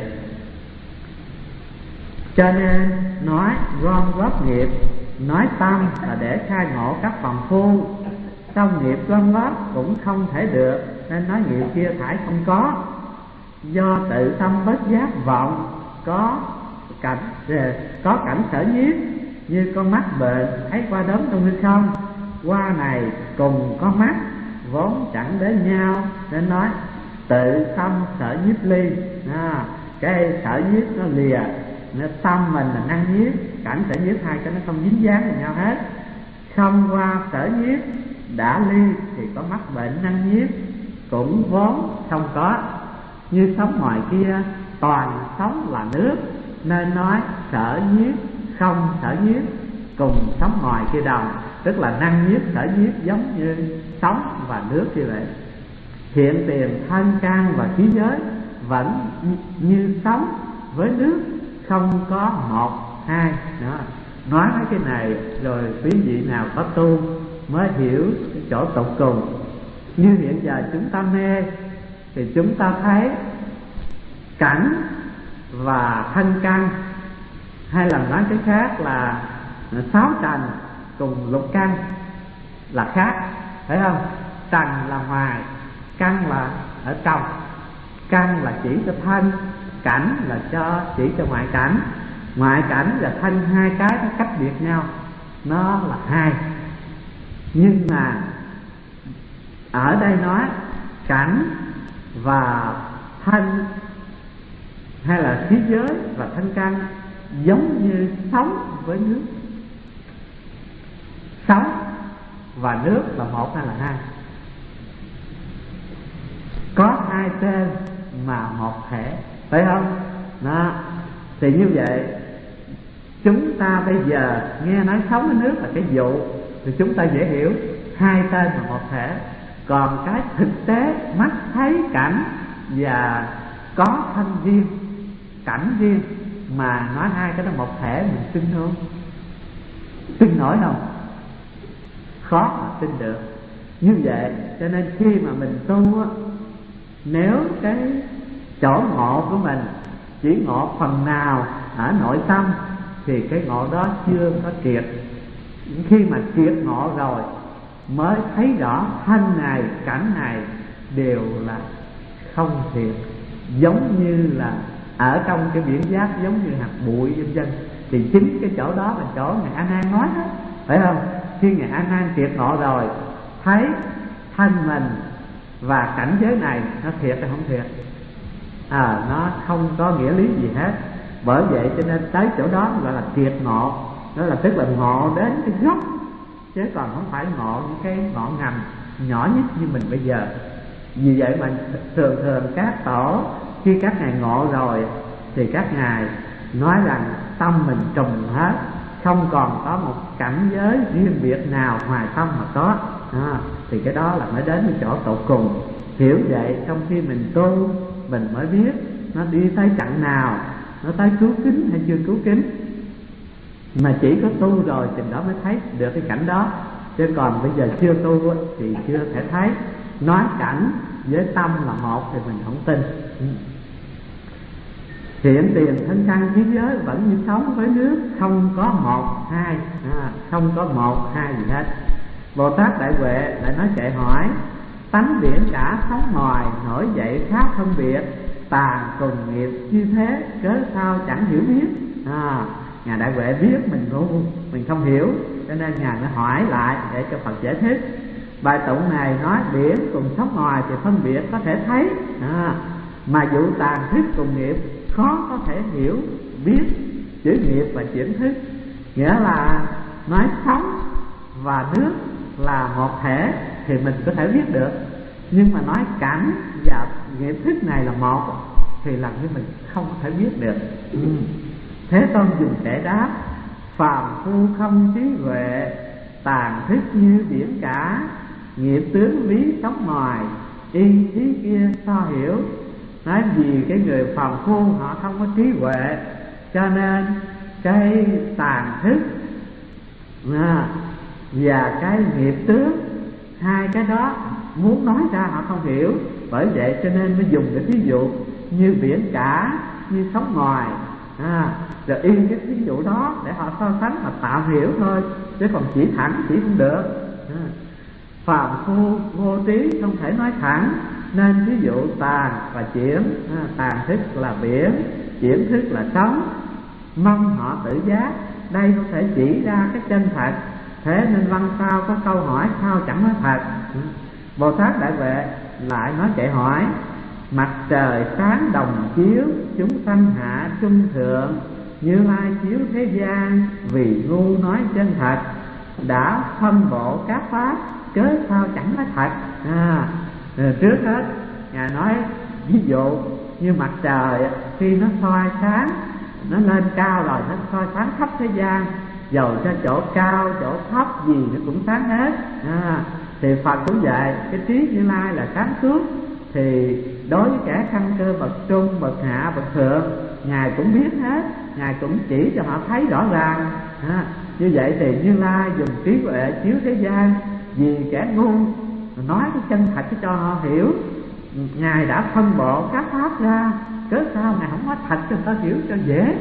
Cho nên nói gom góp nghiệp nói tâm là để khai ngộ các phàm phu. Trong nghiệp gom góp cũng không thể được, nên nói nghiệp kia phải không có. Do tự tâm bất giác vọng có cảnh sở nhiếp, như con mắt bệnh thấy qua đốm trong hư không. Qua này cùng có mắt vốn chẳng đến nhau, nên nói tự tâm sở nhiếp ly. Cái sở nhiếp nó lìa, nó tâm mình là năng nhiếp, cảnh sở nhiếp hai cái nó không dính dáng với nhau hết. Không qua sở nhiếp đã ly thì có mắc bệnh năng nhiếp cũng vốn không có. Như sống ngoài kia toàn sống là nước, nên nói sở nhiếp không sở nhiếp cùng sống ngoài kia đồng. Tức là năng nhiếp sở nhiếp giống như sống và nước như vậy. Hiện tiền thân căn và khí giới vẫn như sống với nước, không có một hai nữa. Nói mấy cái này rồi quý vị nào có tu mới hiểu cái chỗ tột cùng. Như hiện giờ chúng ta mê thì chúng ta thấy cảnh và thân căn, hay là nói cái khác là sáu trần cùng lục căn là khác, phải không? Trần là ngoài, căn là ở trong. Căn là chỉ cho thân, cảnh là chỉ cho ngoại cảnh. Ngoại cảnh và thân hai cái nó cách biệt nhau, nó là hai. Nhưng mà ở đây nói cảnh và thân hay là khí giới và thân căn giống như sống với nước. Sống và nước là một hay là hai? có hai tên mà một thể, phải không? Đó. Thì như vậy chúng ta bây giờ nghe nói sống ở nước là cái vụ thì chúng ta dễ hiểu, hai tên là một thể. Còn cái thực tế mắt thấy cảnh và có thân riêng, cảnh riêng mà nói hai cái đó một thể, mình tin không? Tin nổi không? Khó mà tin được. Như vậy cho nên khi mà mình tu á, nếu cái chỗ ngộ của mình chỉ ngộ phần nào ở nội tâm thì cái ngộ đó chưa có triệt. Khi mà triệt ngộ rồi mới thấy rõ thân này, cảnh này đều là không thiệt, giống như là ở trong cái biển giác, giống như hạt bụi vân vân. Thì chính cái chỗ đó là chỗ ngài A Nan nói đó, phải không? Khi ngài A Nan triệt ngộ rồi thấy thân mình và cảnh giới này nó thiệt hay không thiệt, nó không có nghĩa lý gì hết. Bởi vậy cho nên tới chỗ đó gọi là triệt ngộ, đó là tức là ngộ đến cái gốc, chứ còn không phải ngộ những cái ngọn ngầm nhỏ nhất như mình bây giờ. Vì vậy mà thường thường các tổ khi các ngài ngộ rồi thì các ngài nói rằng tâm mình trùng hết, không còn có một cảnh giới riêng biệt nào ngoài tâm mà có. Thì cái đó là mới đến cái chỗ tột cùng. Hiểu vậy trong khi mình tu mình mới biết nó đi tới chặng nào, nó tới cứu kính hay chưa cứu kính. Mà chỉ có tu rồi thì đó mới thấy được cái cảnh đó, chứ còn bây giờ chưa tu thì chưa thể thấy. Nói cảnh với tâm là một thì mình không tin. Hiện tiền thân căn khí giới vẫn như sống với nước, không có một hai, không có một hai gì hết. Bồ Tát Đại Huệ lại nói chạy hỏi: tánh biển cả sóng ngoài nổi dậy khác phân biệt, tàn cùng nghiệp như thế cớ sao chẳng hiểu biết. Ngài Đại Huệ biết mình ngu, mình không hiểu, cho nên ngài mới hỏi lại để cho Phật giải thích. Bài tụng này nói biển cùng sóng ngoài thì phân biệt có thể thấy, mà vụ tàn thức cùng nghiệp khó có thể hiểu biết. Chữ nghiệp và chuyển thức nghĩa là nói sóng và nước là một thể thì mình có thể biết được, nhưng mà nói cảnh và nghiệp thức này là một thì làm như mình không có thể biết được. Thế Tôn dùng kể đáp: phàm phu không trí huệ, tàn thức như biển cả, nghiệp tướng ví sóng ngoài, y trí kia so hiểu. Nói vì cái người phàm phu họ không có trí huệ, cho nên cái tàn thức và cái nghiệp tướng, hai cái đó muốn nói ra họ không hiểu. Bởi vậy cho nên mới dùng cái thí dụ như biển cả, như sóng ngoài, rồi yên cái thí dụ đó để họ so sánh và tạo hiểu thôi, chứ còn chỉ thẳng chỉ không được. Phàm phu vô trí không thể nói thẳng, nên ví dụ tàn và chuyển, tàn thức là biển, chuyển thức là sóng, mong họ tự giác. Đây không thể chỉ ra cái chân thật, thế nên văn sau có câu hỏi sao chẳng nói thật. Bồ Tát Đại Huệ lại nói chạy hỏi: mặt trời sáng đồng chiếu, chúng sanh hạ trung thượng, Như Lai chiếu thế gian, vì ngu nói chân thật, đã phân bộ các pháp, cớ sao chẳng nói thật. Trước hết ngài nói ví dụ như mặt trời khi nó soi sáng, nó lên cao rồi nó soi sáng khắp thế gian, dầu cho chỗ cao chỗ thấp gì nó cũng sáng hết. Thì Phật cũng vậy, cái trí Như Lai là sáng suốt, thì đối với kẻ căn cơ bậc trung, bậc hạ, bậc thượng, ngài cũng biết hết, ngài cũng chỉ cho họ thấy rõ ràng. Như vậy thì Như Lai dùng trí huệ chiếu thế gian, vì kẻ ngu nói cái chân thật cho họ hiểu. Ngài đã phân bộ các pháp ra, cớ sao ngài không nói thật cho ta hiểu cho dễ.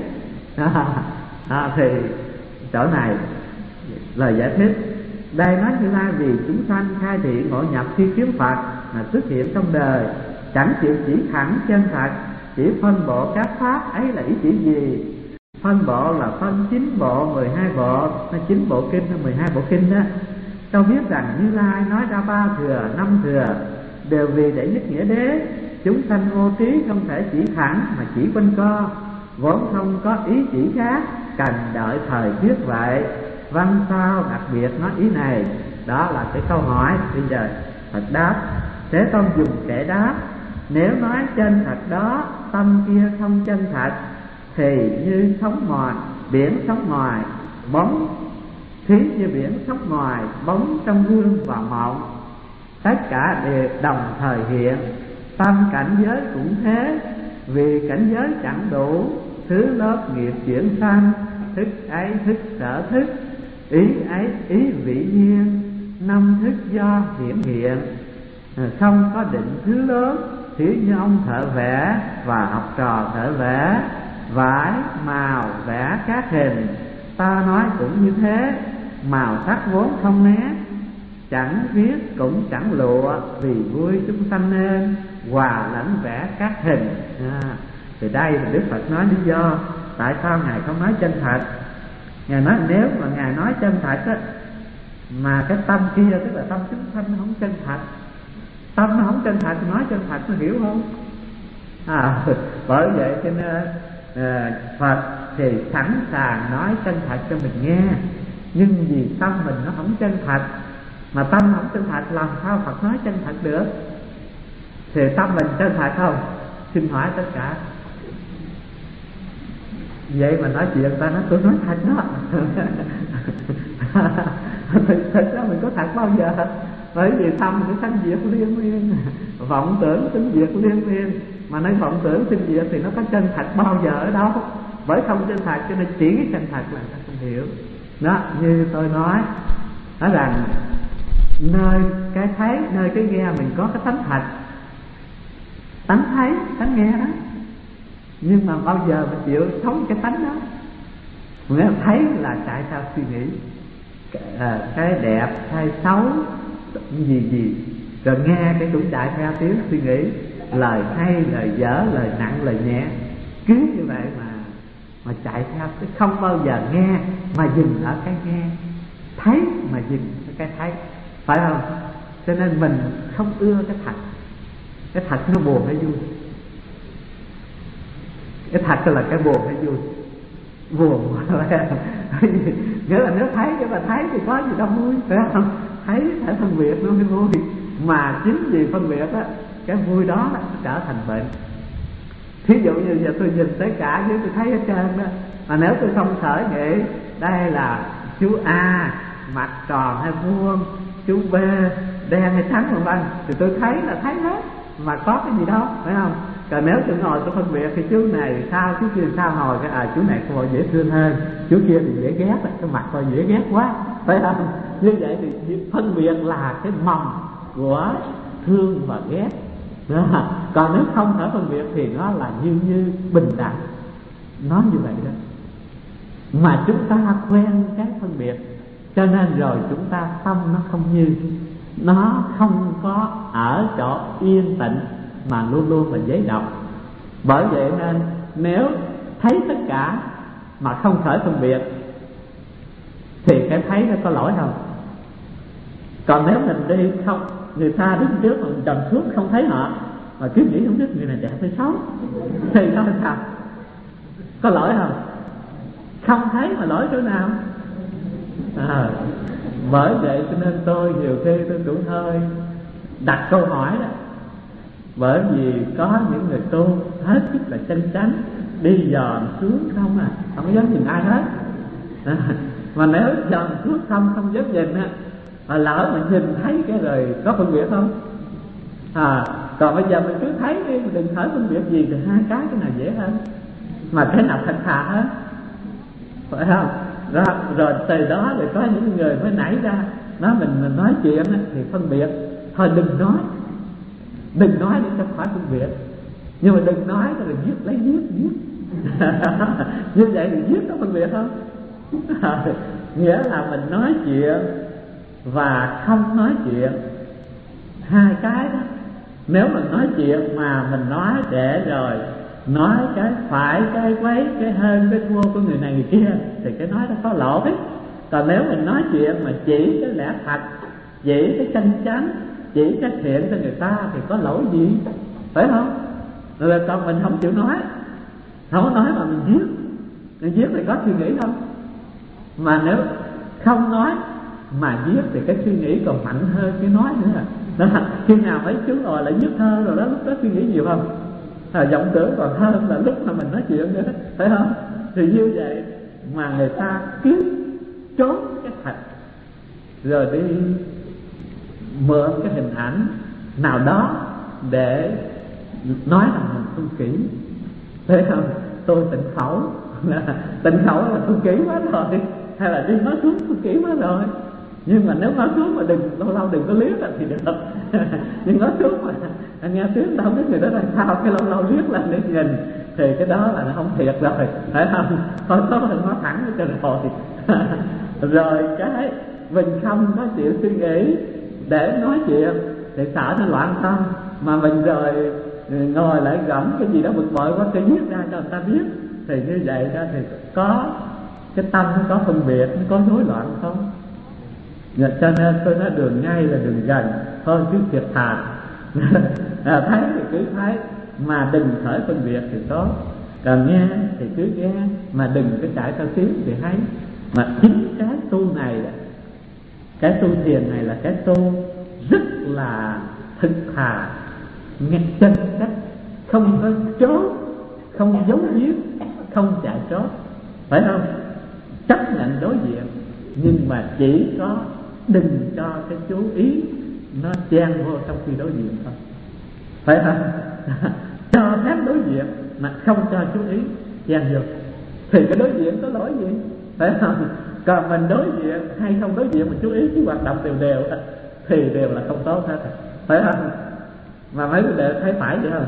Thì chỗ này lời giải thích đây nói Như Lai vì chúng sanh khai thị ngộ nhập khi kiếm Phật mà xuất hiện trong đời, chẳng chịu chỉ thẳng chân thật, chỉ phân bộ các pháp ấy là ý chỉ gì? Phân bộ là phân 9 bộ, 12 bộ, 9 bộ kinh, 12 bộ kinh đó. Tôi biết rằng Như Lai nói ra 3 thừa, 5 thừa đều vì để nhất nghĩa đế. Chúng sanh vô trí không thể chỉ thẳng mà chỉ quanh co, vốn không có ý chỉ khác, cần đợi thời thuyết vậy. Văn sao đặc biệt nói ý này? Đó là cái câu hỏi. Bây giờ Phật đáp: Thế Tôn dùng kệ đáp: Nếu nói chân thật đó, tâm kia không chân thật, thì như sóng ngoài, biển sóng ngoài, bóng thí như biển sóng ngoài, bóng trong gương và mộng. Tất cả đều đồng thời hiện. Tâm cảnh giới cũng thế, vì cảnh giới chẳng đủ, thứ lớp nghiệp chuyển sanh, thức ấy thức sở thức, ý ấy ý vị nhiên, năm thức do hiển hiện. Không có định thứ lớn, thí như ông thợ vẽ và học trò thợ vẽ, vải màu vẽ các hình. Ta nói cũng như thế, màu sắc vốn không nét, chẳng viết cũng chẳng lụa, vì vui chúng sanh nên hòa lẫn vẽ các hình. Thì đây là Đức Phật nói lý do tại sao Ngài không nói chân thật. Ngài nói nếu mà Ngài nói chân thật á, mà cái tâm kia, tức là tâm chúng sanh nó không chân thật, tâm nó không chân thật thì nói chân thật nó hiểu không? Bởi vậy cho nên Phật thì sẵn sàng nói chân thật cho mình nghe. Nhưng vì tâm mình nó không chân thật, mà tâm không chân thật làm sao Phật nói chân thật được? Thì tâm mình chân thật không? Xin hỏi tất cả. Vậy mà nói chuyện ta nói tôi nói thật đó. Thật ra mình có thật bao giờ? Bởi vì tâm nó sanh diệt liên miên, vọng tưởng sinh diệt liên miên. Mà nói vọng tưởng sinh diệt thì nó có chân thật bao giờ ở đâu? Bởi không chân thật cho nên chỉ cái chân thật là ta không hiểu. Đó, như tôi nói rằng nơi cái thấy, nơi cái nghe mình có cái tánh thật, tánh thấy, tánh nghe đó. Nhưng mà bao giờ mình chịu sống cái tánh đó? Nghĩa thấy là chạy theo suy nghĩ, cái đẹp hay xấu gì, rồi nghe cái cũng chạy theo tiếng suy nghĩ, lời hay, lời dở, lời nặng, lời nhẹ. Cứ như vậy mà chạy theo, không bao giờ nghe mà dừng ở cái nghe, thấy mà dừng ở cái thấy, phải không? Cho nên mình không ưa cái thật. Cái thật nó buồn hay vui? Cái thật là cái buồn hay vui? Buồn. Nghĩa là nếu thấy, nhưng mà thấy thì có gì đâu vui, phải không? Thấy phải phân biệt nó mới vui. Mà chính vì phân biệt á, cái vui đó nó trở thành bệnh. Thí dụ như giờ tôi nhìn tất cả nếu tôi thấy hết trơn đó, mà nếu tôi không khởi nghĩ đây là chú A mặt tròn hay vuông, chú B đen hay trắng vân vân, thì tôi thấy là thấy hết, mà có cái gì đâu, phải không? Còn nếu tôi ngồi tôi phân biệt thì chú này sao, chú kia sao, hồi cái chú này coi dễ thương hơn, chú kia thì dễ ghét, cái mặt coi dễ ghét quá, phải không? Như vậy thì phân biệt là cái mầm của thương và ghét. Còn nếu không thể phân biệt thì nó là như bình đẳng. Nó như vậy đó. Mà chúng ta quen cái phân biệt, cho nên rồi chúng ta tâm nó không như, nó không có ở chỗ yên tĩnh, mà luôn luôn là giấy động. Bởi vậy nên nếu thấy tất cả mà không khởi phân biệt thì cái thấy nó có lỗi không? Còn nếu mình đi không, người ta đứng trước mà mình trầm xuống không thấy họ, mà cứ nghĩ không biết người này đẹp hay xấu, thì nó sao? Có lỗi không? Không thấy mà lỗi chỗ nào? Bởi vậy cho nên tôi nhiều khi tôi cũng hơi đặt câu hỏi đó. Bởi vì có những người tu hết sức là chân chánh, đi dòm xuống không không có dám nhìn ai hết. Mà nếu dòm xuống không dám nhìn á, mà lỡ mình nhìn thấy cái rồi có phân biệt không? Còn bây giờ mình cứ thấy đi, mình đừng khởi phân biệt gì, thì hai cái nào dễ hơn, mà cái nào thật thà hết, phải không? Rồi từ đó thì có những người mới nảy ra, mình nói chuyện thì phân biệt, thôi đừng nói để cho khỏi phân biệt. Nhưng mà đừng nói rồi lấy giết. Như vậy thì giết có phân biệt không? Nghĩa là mình nói chuyện và không nói chuyện, hai cái đó. Nếu mình nói chuyện mà mình nói để rồi nói cái phải, cái quấy, cái hơn, cái thua của người này người kia, thì cái nói nó có lỗi. Còn nếu mình nói chuyện mà chỉ cái lẽ thật, chỉ cái chân chánh, chỉ cái thiện cho người ta thì có lỗi gì, phải không? Rồi còn mình không chịu nói, không nói mà mình giết thì có suy nghĩ không? Mà nếu không nói mà giết thì cái suy nghĩ còn mạnh hơn cái nói nữa. Đó, khi nào mấy chú ngồi lại nhất thơ rồi đó, lúc đó suy nghĩ nhiều không? Giọng tưởng còn hơn là lúc mà mình nói chuyện nữa, phải không? Thì như vậy mà người ta kiếm trốn cái thật, rồi đi mượn cái hình ảnh nào đó để nói rằng mình tu kỹ, thấy không? Tôi tịnh khẩu, tịnh khẩu là tu kỹ quá rồi, hay là đi nói xuống tu kỹ quá rồi. Nhưng mà nếu nói xuống mà lâu lâu đừng có liếc là thì được. Nhưng nói xuống mà nghe tiếng đâu biết người đó là sao, cái lâu lâu liếc là để nhìn thì cái đó là nó không thiệt rồi, phải không? Thôi tốt hơn nói thẳng với rồi. Rồi cái mình không có chịu suy nghĩ để nói chuyện thì sợ nó loạn tâm, mà mình rồi ngồi lại gẫm cái gì đó bực bội quá cái viết ra cho người ta biết, thì như vậy đó thì có cái tâm nó có phân biệt, nó có rối loạn không? Cho nên tôi nói đường ngay là đường gần, thôi cứ thiệt thà. Thấy thì cứ thấy, mà đừng khởi phân biệt thì tốt. Còn nghe thì cứ nghe, mà đừng có chạy theo tiếng thì hay. Mà chính cái tu này, cái tu thiền này là cái tu rất là thực thà, nghe chân cách, không có trốn, không giấu giếm, không chạy trốn, phải không? Chấp nhận đối diện, nhưng mà chỉ có đừng cho cái chú ý nó chen vô trong khi đối diện thôi, phải không? Cho phép đối diện mà không cho chú ý chen vô thì cái đối diện có lỗi gì, phải không? Còn mình đối diện hay không đối diện mà chú ý cái hoạt động đều đều thì đều là không tốt hết, phải không? Mà mấy vấn đề thấy phải vậy không?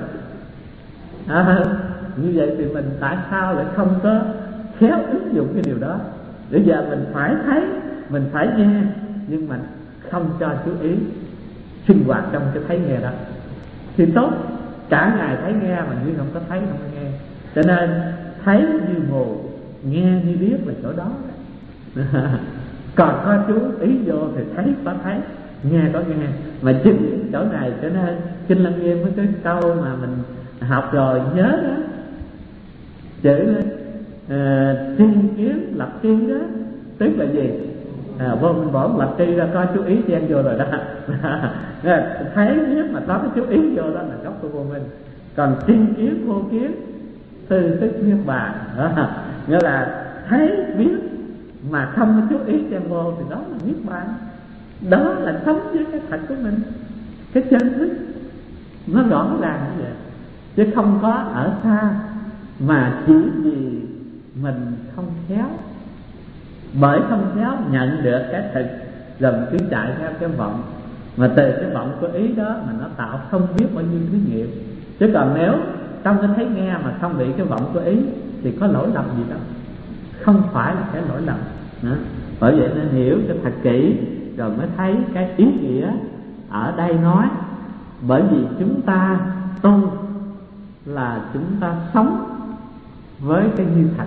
Như vậy thì mình tại sao lại không có khéo ứng dụng cái điều đó? Bây giờ mình phải thấy, mình phải nghe, nhưng mà không cho chú ý sinh hoạt trong cái thấy nghe đó thì tốt. Cả ngày thấy nghe mà như không có thấy, không có nghe. Cho nên thấy như mù, nghe như biết là chỗ đó. Còn có chú ý vô thì thấy có thấy, nghe có nghe. Mà chính chỗ này cho nên Kinh Lăng Nghiêm với cái câu mà mình học rồi nhớ đó, chữ tri kiến lập tri đó, tức là gì? Vô minh bổn lập tri ra, có chú ý chen vô rồi đó. Thấy biết mà có cái chú ý vô đó là gốc của vô minh. Còn tri kiến vô kiến, tư tức niết bàn, nghĩa là thấy biết mà không có chú ý chen vô thì đó là niết bàn. Đó là sống với cái thật của mình, cái chân thức nó rõ ràng như vậy, chứ không có ở xa mà chỉ vì mình không khéo. Bởi không khéo nhận được cái thực rồi cứ chạy theo cái vọng, mà từ cái vọng của ý đó mà nó tạo không biết bao nhiêu thứ nghiệp. Chứ còn nếu trong cái thấy nghe mà không bị cái vọng của ý thì có lỗi lầm gì đâu, không phải là cái lỗi lầm đó. Bởi vậy nên hiểu cho thật kỹ rồi mới thấy cái ý nghĩa ở đây nói. Bởi vì chúng ta tu là chúng ta sống với cái như thật.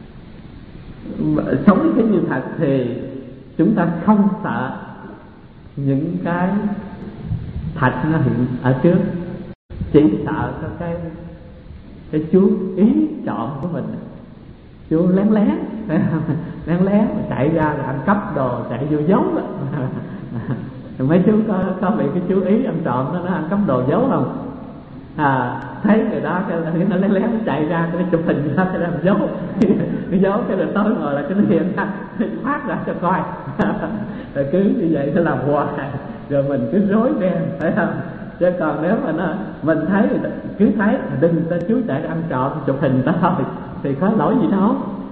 Sống với cái như thật thì chúng ta không sợ những cái thật nó hiện ở trước, chỉ sợ cái chú ý trộm của mình. Chú lén lén lén lén mà chạy ra là ăn cắp đồ, chạy vô giấu đó. Mấy chú có bị cái chú ý ăn trộm đó, nó ăn cắp đồ giấu không? Thấy người đó cái nó lén lén nó chạy ra, cái nó chụp hình ra, cái nó làm giấu. Cái giấu cái rồi tối ngồi là cái nó hiện ra phát ra cho coi. Rồi cứ như vậy nó làm hoài, rồi mình cứ rối ren, phải không? Chứ còn nếu mà mình thấy cứ thấy đừng ta chú chạy ra ăn trộm chụp hình ta thôi thì có lỗi gì đâu.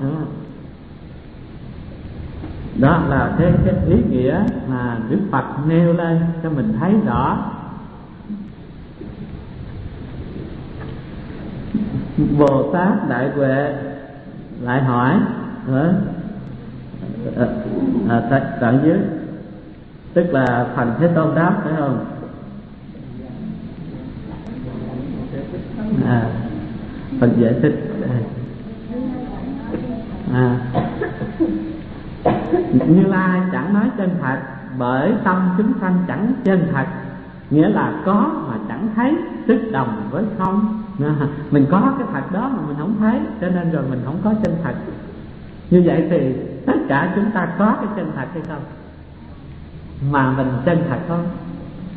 Đó là cái ý nghĩa mà Đức Phật nêu lên cho mình thấy rõ. Bồ Tát Đại Huệ lại hỏi tận dưới, tức là thành Thế Tôn đáp, phải không? Phần giải thích Như Lai chẳng nói chân thật, bởi tâm chúng sanh chẳng chân thật, nghĩa là có mà chẳng thấy, tức đồng với không. Mình có cái thật đó mà mình không thấy, cho nên rồi mình không có chân thật. Như vậy thì tất cả chúng ta có cái chân thật hay không? Mà mình chân thật không?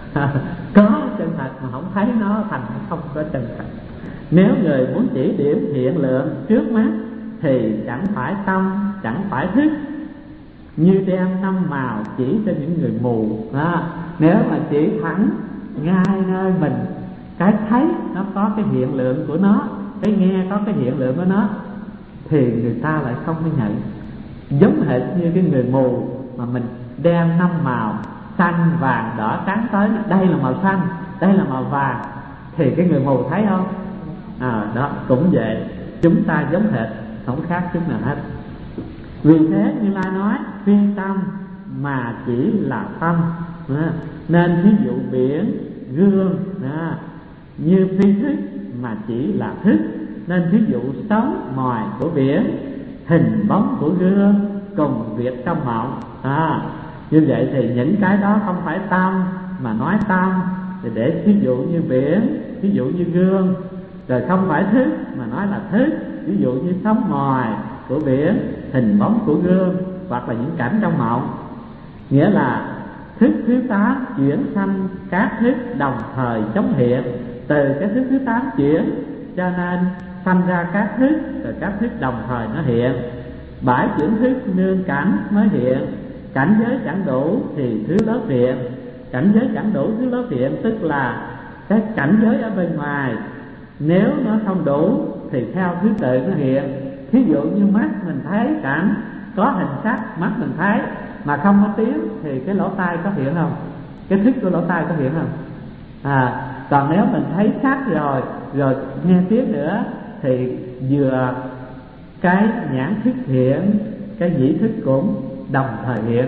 Có chân thật mà không thấy nó thành không có chân thật. Nếu người muốn chỉ điểm hiện lượng trước mắt thì chẳng phải tâm, chẳng phải thức, như đem 5 màu chỉ cho những người mù. Nếu mà chỉ thẳng ngay nơi mình, cái thấy nó có cái hiện lượng của nó, cái nghe có cái hiện lượng của nó, thì người ta lại không có nhận. Giống hệt như cái người mù mà mình đem 5 màu xanh, vàng, đỏ, trắng tới, đây là màu xanh, đây là màu vàng, thì cái người mù thấy không? Đó cũng vậy, chúng ta giống hệt, không khác chút nào hết. Vì thế Như Lai nói phi tâm mà chỉ là tâm, nên ví dụ biển, gương như phi thức mà chỉ là thức, nên ví dụ sóng mòi của biển, hình bóng của gương cùng việc trong mộng. Như vậy thì những cái đó không phải tâm mà nói tâm, thì để ví dụ như biển, ví dụ như gương, rồi không phải thức mà nói là thức, ví dụ như sóng mòi của biển, hình bóng của gương, hoặc là những cảnh trong mộng. Nghĩa là thức thứ 8 chuyển sanh các thức đồng thời chống hiện, từ cái thức thứ 8 chuyển cho nên sanh ra các thức, rồi các thức đồng thời nó hiện. 7 chuyển thức nương cảnh mới hiện, cảnh giới chẳng đủ thì thứ lớp hiện. Cảnh giới chẳng đủ thứ lớp hiện tức là cái cảnh giới ở bên ngoài, nếu nó không đủ thì theo thứ tự nó hiện. Thí dụ như mắt mình thấy cảnh có hình sắc, mắt mình thấy mà không có tiếng thì cái lỗ tai có hiện không? Cái thức của lỗ tai có hiện không? Còn nếu mình thấy sắc rồi nghe tiếng nữa thì vừa cái nhãn thức hiện, cái nhĩ thức cũng đồng thời hiện.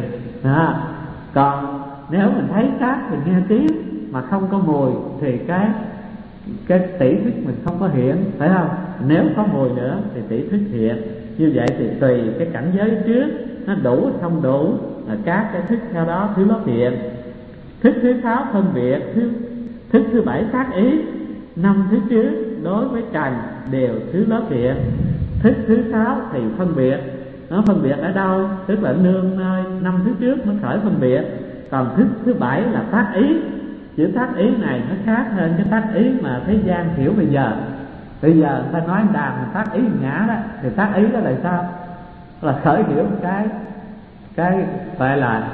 Còn nếu mình thấy sắc thì nghe tiếng mà không có mùi thì cái tỷ thức mình không có hiện, phải không? Nếu có mùi nữa thì tỷ thức hiện. Như vậy thì tùy cái cảnh giới trước nó đủ không đủ là các cái thức theo đó thứ lớp hiện. Thức thứ 6 phân biệt, thức thứ 7 sát ý. 5 thức trước đối với trần đều thứ lớp hiện. Thức thứ 6 thì phân biệt. Nó phân biệt ở đâu? Tức là nương nơi 5 thức trước nó khởi phân biệt. Còn thức thứ 7 là tác ý. Chữ tác ý này nó khác hơn cái tác ý mà thế gian hiểu bây giờ. Bây giờ người ta nói đàn tác ý ngã đó, thì tác ý đó là sao? Là khởi hiểu một cái phải là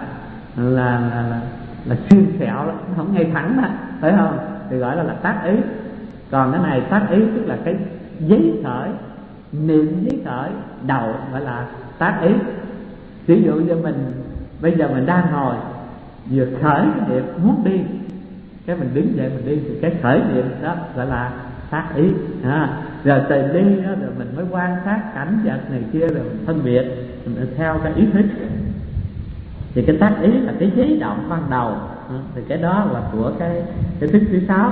xuyên xẹo đó, không ngay thẳng đó, phải không? Thì gọi là tác ý. Còn cái này tác ý tức là cái giấy khởi, niệm giấy khởi đầu gọi là tác ý. Ví dụ như mình bây giờ mình đang ngồi, vừa khởi cái niệm muốn đi, cái mình đứng dậy mình đi, thì cái khởi niệm đó gọi là tác ý. Rồi từ đi đó rồi mình mới quan sát cảnh vật này kia, rồi mình phân biệt, mình theo cái ý thức. Thì cái tác ý là cái giấy động ban đầu, thì cái đó là của cái thức thứ 6.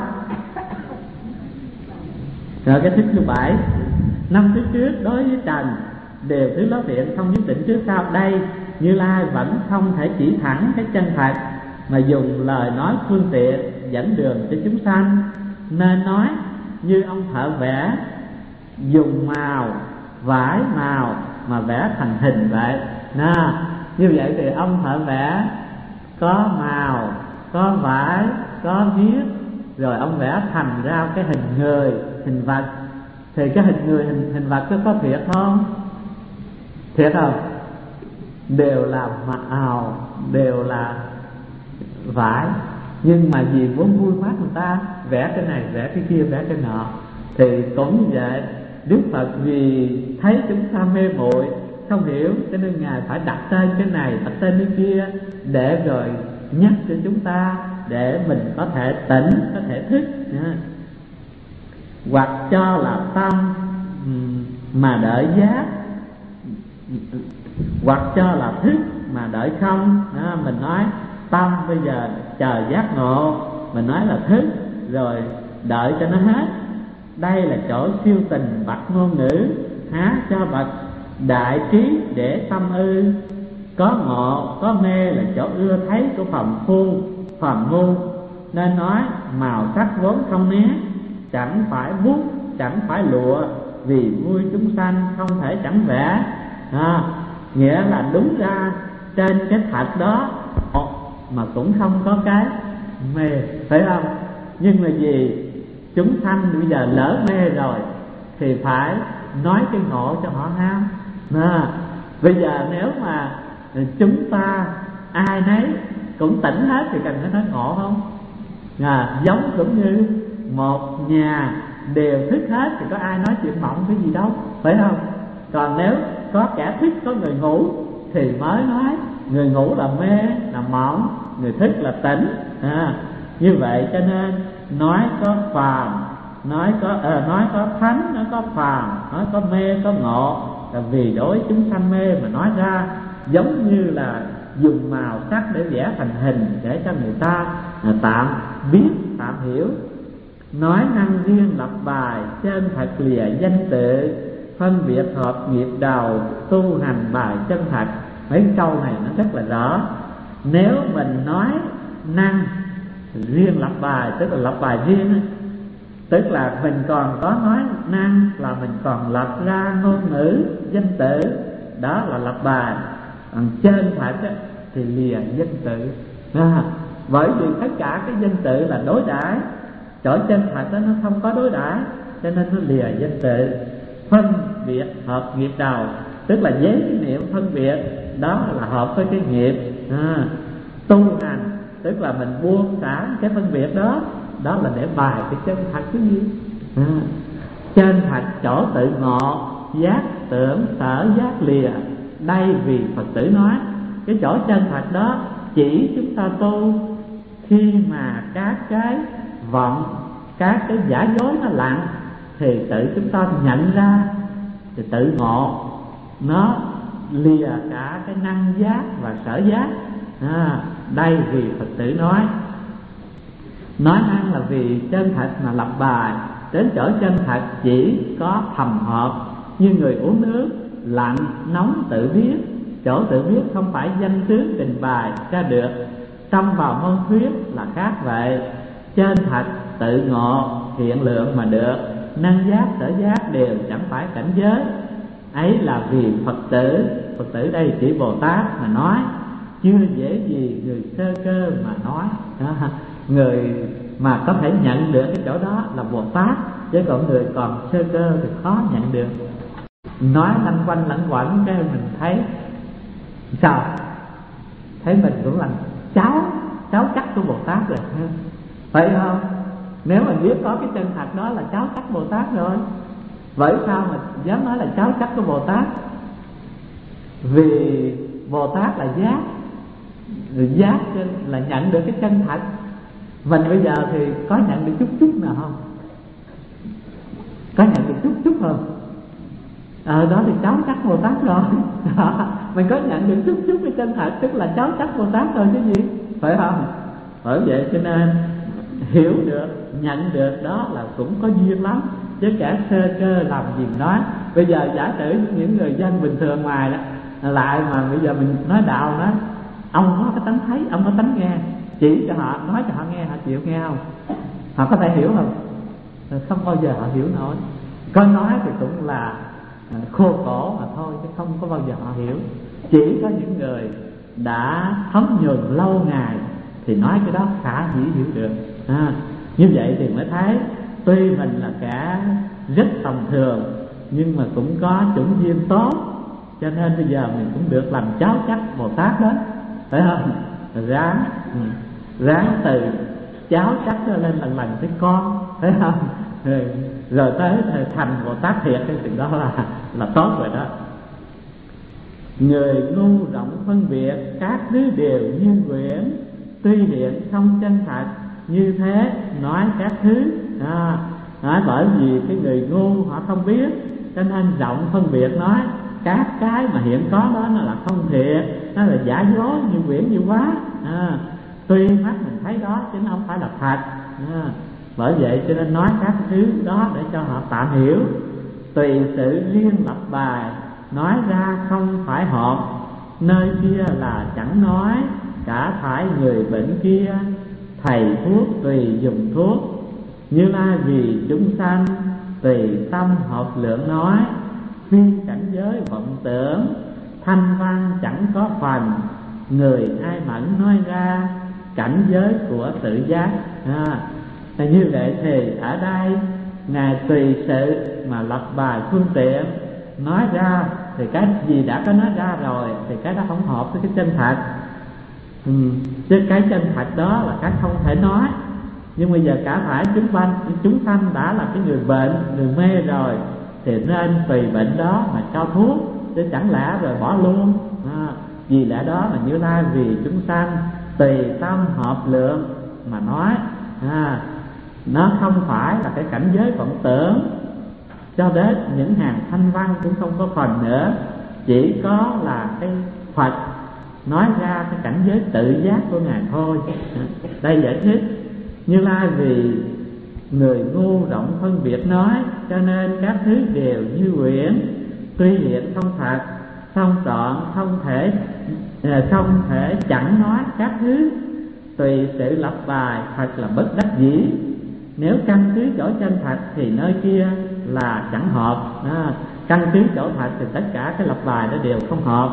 Rồi cái thức thứ 7, 5 thức trước đối với trần đều thứ lớp hiện, không nhất định trước sau. Đây Như Lai vẫn không thể chỉ thẳng cái chân thật, mà dùng lời nói phương tiện dẫn đường cho chúng sanh, nên nói như ông thợ vẽ dùng màu, vải màu mà vẽ thành hình vậy. Như vậy thì ông thợ vẽ có màu, có vải, có viết, rồi ông vẽ thành ra cái hình người, hình vật. Thì cái hình người, hình vật có thiệt không? Thiệt không? Đều là màu, đều là vải. Nhưng mà vì muốn vui mắt người ta, vẽ cái này, vẽ cái kia, vẽ cái nọ. Thì cũng như vậy, Đức Phật vì thấy chúng ta mê muội không hiểu, cho nên Ngài phải đặt tên cái này, đặt tên cái kia, để rồi nhắc cho chúng ta, để mình có thể tỉnh, có thể thức. Hoặc cho là tâm mà đợi giác, hoặc cho là thức mà đợi không. Mình nói tâm bây giờ chờ giác ngộ, mình nói là thức, rồi đợi cho nó hết. Đây là chỗ siêu tình bậc ngôn ngữ, há cho bậc đại trí để tâm ư. Có ngộ, có mê là chỗ ưa thấy của phàm ngu, nên nói màu sắc vốn không né, chẳng phải bút, chẳng phải lụa, vì vui chúng sanh không thể chẳng vẽ. Nghĩa là đúng ra trên cái thật đó mà cũng không có cái mê, phải không? Nhưng mà vì chúng sanh bây giờ lỡ mê rồi thì phải nói cái ngộ cho họ ham. Bây giờ nếu mà chúng ta ai nấy cũng tỉnh hết thì cần phải nói ngộ không? Giống cũng như một nhà đều thức hết thì có ai nói chuyện mộng cái gì đâu, phải không? Còn nếu có kẻ thức, có người ngủ thì mới nói. Người ngủ là mê, là mộng, người thức là tỉnh. Như vậy cho nên nói có phàm, nói có thánh, nói có phàm, nói có mê, có ngộ, là vì đối chúng sanh mê mà nói ra. Giống như là dùng màu sắc để vẽ thành hình để cho người ta tạm biết, tạm hiểu. Nói năng riêng lập bài, chân thật lìa danh tự, phân biệt hợp nghiệp đầu, tu hành bài chân thật. Mấy câu này nó rất là rõ. Nếu mình nói năng riêng lập bài, tức là lập bài riêng, tức là mình còn có nói năng là mình còn lập ra ngôn ngữ danh tự, đó là lập bài. Còn chân thật thì lìa danh tự. Bởi vì tất cả cái danh tự là đối đãi, chỗ chân thật đó nó không có đối đãi, cho nên nó lìa danh tự. Phân biệt hợp nghiệp đầu, tức là với cái niệm phân biệt đó là hợp với cái nghiệp. Tu hành tức là mình buông xả cái phân biệt đó, đó là để bài cái chân thật cái gì. Chân thật chỗ tự ngộ, giác tưởng sở giác lìa. Đây vì Phật tử nói cái chỗ chân thật đó chỉ chúng ta tu khi mà các cái vọng, các cái giả dối nó lặng thì tự chúng ta nhận ra, thì tự ngộ. Nó lìa cả cái năng giác và sở giác. Đây vì Phật tử nói năng là vì chân thật mà lập bài. Đến chỗ chân thật chỉ có thầm hợp, như người uống nước lạnh nóng tự biết. Chỗ tự biết không phải danh tướng trình bày ra được, tâm vào môn thuyết là khác vậy. Chân thật tự ngộ hiện lượng mà được, năng giác sở giác đều chẳng phải cảnh giới. Ấy là vì Phật tử đây chỉ Bồ Tát mà nói, chưa dễ gì người sơ cơ mà nói. Người mà có thể nhận được cái chỗ đó là Bồ Tát, chứ còn người còn sơ cơ thì khó nhận được. Nói lanh quanh lẩn quẩn cái mình thấy sao? Thấy mình cũng là cháu chắc của Bồ Tát rồi, phải không? Nếu mình biết có cái chân thật đó là cháu chắc Bồ Tát rồi. Vậy sao mà dám nói là cháu chắc của Bồ Tát? Vì Bồ Tát là giác, giác là nhận được cái chân thật. Mình bây giờ thì có nhận được chút nào không? Có nhận được chút không? Đó thì cháu chắc Bồ Tát rồi. Mình có nhận được chút cái chân thật, tức là cháu chắc Bồ Tát rồi chứ gì, phải không? Bởi vậy cho nên hiểu được, nhận được đó là cũng có duyên lắm, chứ cả sơ cơ làm gì nói. Bây giờ giả sử những người dân bình thường ngoài đó lại mà bây giờ mình nói đạo, nói ông có cái tánh thấy, ông có tánh nghe, chỉ cho họ, nói cho họ nghe, họ chịu nghe không? Họ có thể hiểu không? Không bao giờ họ hiểu nổi. Có nói thì cũng là khô cổ mà thôi, chứ không có bao giờ họ hiểu. Chỉ có những người đã thấm nhuần lâu ngày thì nói cái đó khả dĩ hiểu được. Như vậy thì mới thấy tuy mình là kẻ rất tầm thường nhưng mà cũng có chủng duyên tốt, cho nên bây giờ mình cũng được làm cháu chắc Bồ Tát đó, phải không? Ráng từ cháu chắc cho lên lần tới con, phải không? Rồi tới thành Bồ Tát thiệt thì đó là tốt rồi đó. Người ngu rộng phân biệt các thứ đều như quyển, tuy hiện không chân thật, như thế nói các thứ. Bởi vì cái người ngu họ không biết, cho nên rộng phân biệt nói các cái mà hiện có đó nó là không thiệt, nó là giả dối, như quyển như quá. Tuy mắt mình thấy đó chứ nó không phải là thật. Bởi vậy cho nên nói các thứ đó để cho họ tạm hiểu. Tùy sự riêng lập bài, nói ra không phải hợp, nơi kia là chẳng nói, cả thải người bệnh kia, thầy thuốc tùy dùng thuốc. Như Lai vì chúng sanh, tùy tâm hợp lượng nói, phi cảnh giới vọng tưởng, thanh văn chẳng có phần, người ai mẫn nói ra, cảnh giới của tự giác. Như vậy thì ở đây Ngài tùy sự mà lập bài phương tiện nói ra, thì cái gì đã có nói ra rồi thì cái đó không hợp với cái chân thật. Chứ cái chân thật đó là cái không thể nói. Nhưng bây giờ cả phải chúng sanh đã là cái người bệnh, người mê rồi, thì nên tùy bệnh đó mà cho thuốc, chứ chẳng lẽ rồi bỏ luôn. Vì lẽ đó mà Như Lai vì chúng sanh tùy tâm hợp lượng mà nói. Nó không phải là cái cảnh giới vọng tưởng, cho đến những hàng thanh văn cũng không có phần nữa, chỉ có là cái Phật nói ra cái cảnh giới tự giác của Ngài thôi. Đây giải thích Như Lai vì người ngu rộng phân biệt nói, cho nên các thứ đều như quyển, tuy hiện không thật, song trọn không thể chẳng nói các thứ, tùy sự lập bài thật là bất đắc dĩ. Nếu căn cứ chỗ chân thật thì nơi kia là chẳng hợp. Căn cứ chỗ thật thì tất cả cái lập bài đó đều không hợp.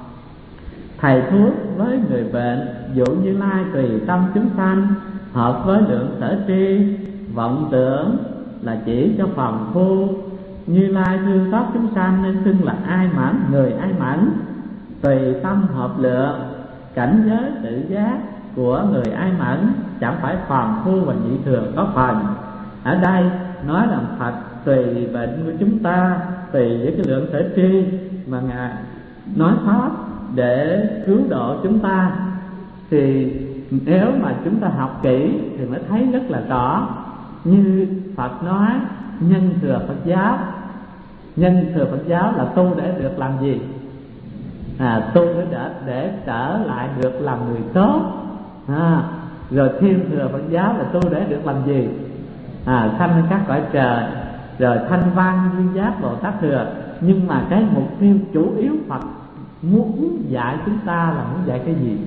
Thầy thuốc với người bệnh dụ Như Lai tùy tâm chúng sanh, hợp với lượng sở tri. Vọng tưởng là chỉ cho phàm phu, Như Lai thương xót chúng sanh nên xưng là ai mãnh, người ai mãnh. Tùy tâm hợp lượng, cảnh giới tự giác của người ai mãnh, chẳng phải phàm phu và nhị thường có phần. Ở đây nói là Phật tùy bệnh của chúng ta, tùy với cái lượng sở tri mà Ngài nói pháp để cứu độ chúng ta. Thì nếu mà chúng ta học kỹ thì mới thấy rất là rõ. Như Phật nói nhân thừa Phật giáo. Nhân thừa Phật giáo là tu để được làm gì? Tu để trở lại được làm người tốt. Rồi thiên thừa Phật giáo là tu để được làm gì? Sanh các cõi trời. Rồi thanh văn duyên giác Bồ Tát thừa. Nhưng mà cái mục tiêu chủ yếu Phật muốn dạy chúng ta là muốn dạy cái gì?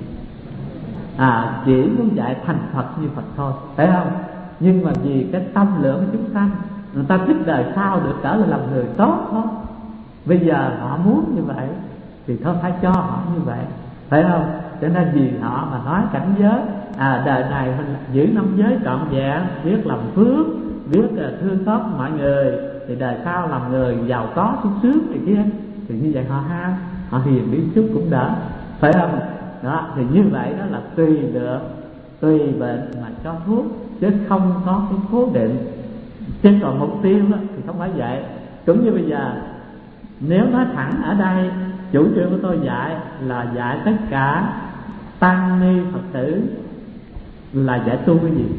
Chỉ muốn dạy thành Phật như Phật thôi, phải không? Nhưng mà vì cái tâm lượng của chúng sanh, người ta thích đời sau được trở lại làm người tốt thôi. Bây giờ họ muốn như vậy thì thôi phải cho họ như vậy, phải không? Cho nên vì họ mà nói cảnh giới, đời này mình giữ năm giới trọn vẹn, biết làm phước, biết thương xót mọi người, thì đời sau làm người giàu có sung sướng này kia, thì như vậy họ ham, họ hiền đi chút cũng đỡ, phải không? Đó, thì như vậy đó là tùy lượng, tùy bệnh mà cho thuốc, chứ không có cái cố định. Chứ còn mục tiêu đó, thì không phải vậy. Cũng như bây giờ nếu nói thẳng ở đây, chủ trương của tôi dạy là dạy tất cả tăng ni Phật tử là dạy tu cái gì?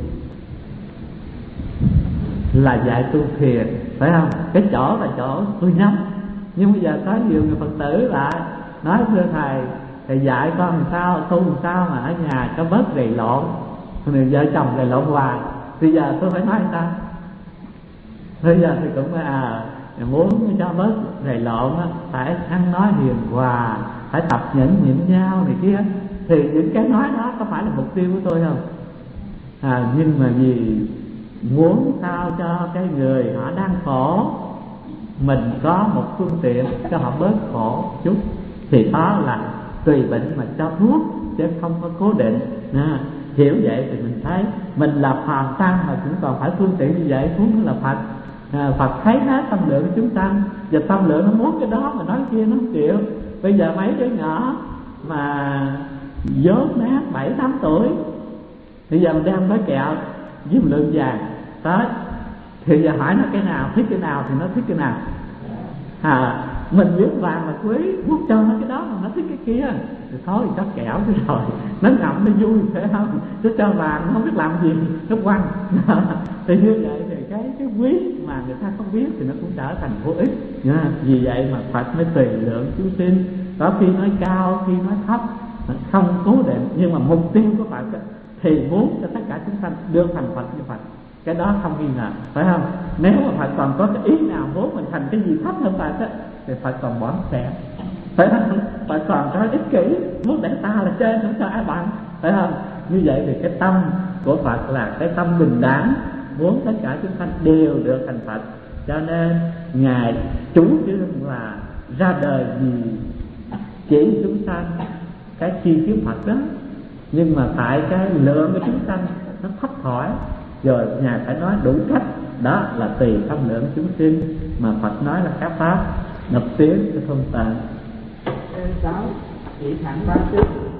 Là dạy tu thiền, phải không? Cái chỗ là chỗ tôi nhắm. Nhưng bây giờ có nhiều người Phật tử lại nói thưa thầy dạy con làm sao, tu làm sao mà ở nhà có bớt rầy lộn, người vợ chồng rầy lộn hoài. Bây giờ tôi phải nói sao? Bây giờ thì cũng muốn cho bớt rầy lộn á, phải ăn nói hiền hòa, phải tập nhẫn nhịn nhau này kia. Thì những cái nói đó có phải là mục tiêu của tôi không? Nhưng mà vì muốn sao cho cái người họ đang khổ, mình có một phương tiện cho họ bớt khổ chút, thì đó là tùy bệnh mà cho thuốc, chứ không có cố định. Hiểu vậy thì mình thấy mình là phàm tăng mà cũng còn phải phương tiện như vậy, thuốc nó là Phật. Phật thấy hết tâm lượng của chúng sanh, và tâm lượng nó muốn cái đó mà nói cái kia nó không chịu. Bây giờ mấy đứa nhỏ mà dốt nát 7-8 tuổi, bây giờ mình đem gói kẹo với một lượng vàng tới, thì giờ hỏi nó cái nào thích cái nào thì nó thích cái nào. Mình biết vàng là quý, muốn cho nó cái đó mà nó thích cái kia thì thôi cho kẹo cái rồi, nó ngậm nó vui, phải không? Chứ cho vàng nó không biết làm gì, nó quăng. Thì như vậy thì cái quý mà người ta không biết thì nó cũng trở thành vô ích. Vì vậy mà Phật mới tùy lượng chúng sinh, có khi nói cao, khi nói thấp, không cố định. Nhưng mà mục tiêu của Phật thì muốn cho tất cả chúng sanh được thành Phật như Phật, cái đó không nghi ngờ, phải không? Nếu mà Phật còn có cái ý nào muốn mình thành cái gì thấp hơn Phật á, thì Phật còn bỏ sẻ, phải không? Phật còn có ích kỷ, muốn để ta là trên, không cho ai bằng, phải không? Như vậy thì cái tâm của Phật là cái tâm bình đẳng, muốn tất cả chúng sanh đều được thành Phật. Cho nên Ngài chủ trương là ra đời vì chỉ chúng sanh cái chi kiến Phật đó. nhưng mà tại cái lượng của chúng sanh nó thấp thỏi, rồi Ngài phải nói đủ cách. Đó là tùy tâm lượng chúng sinh mà Phật nói là các pháp nộp tiếng cho thông tạng. 6 chỉ thẳng ba chữ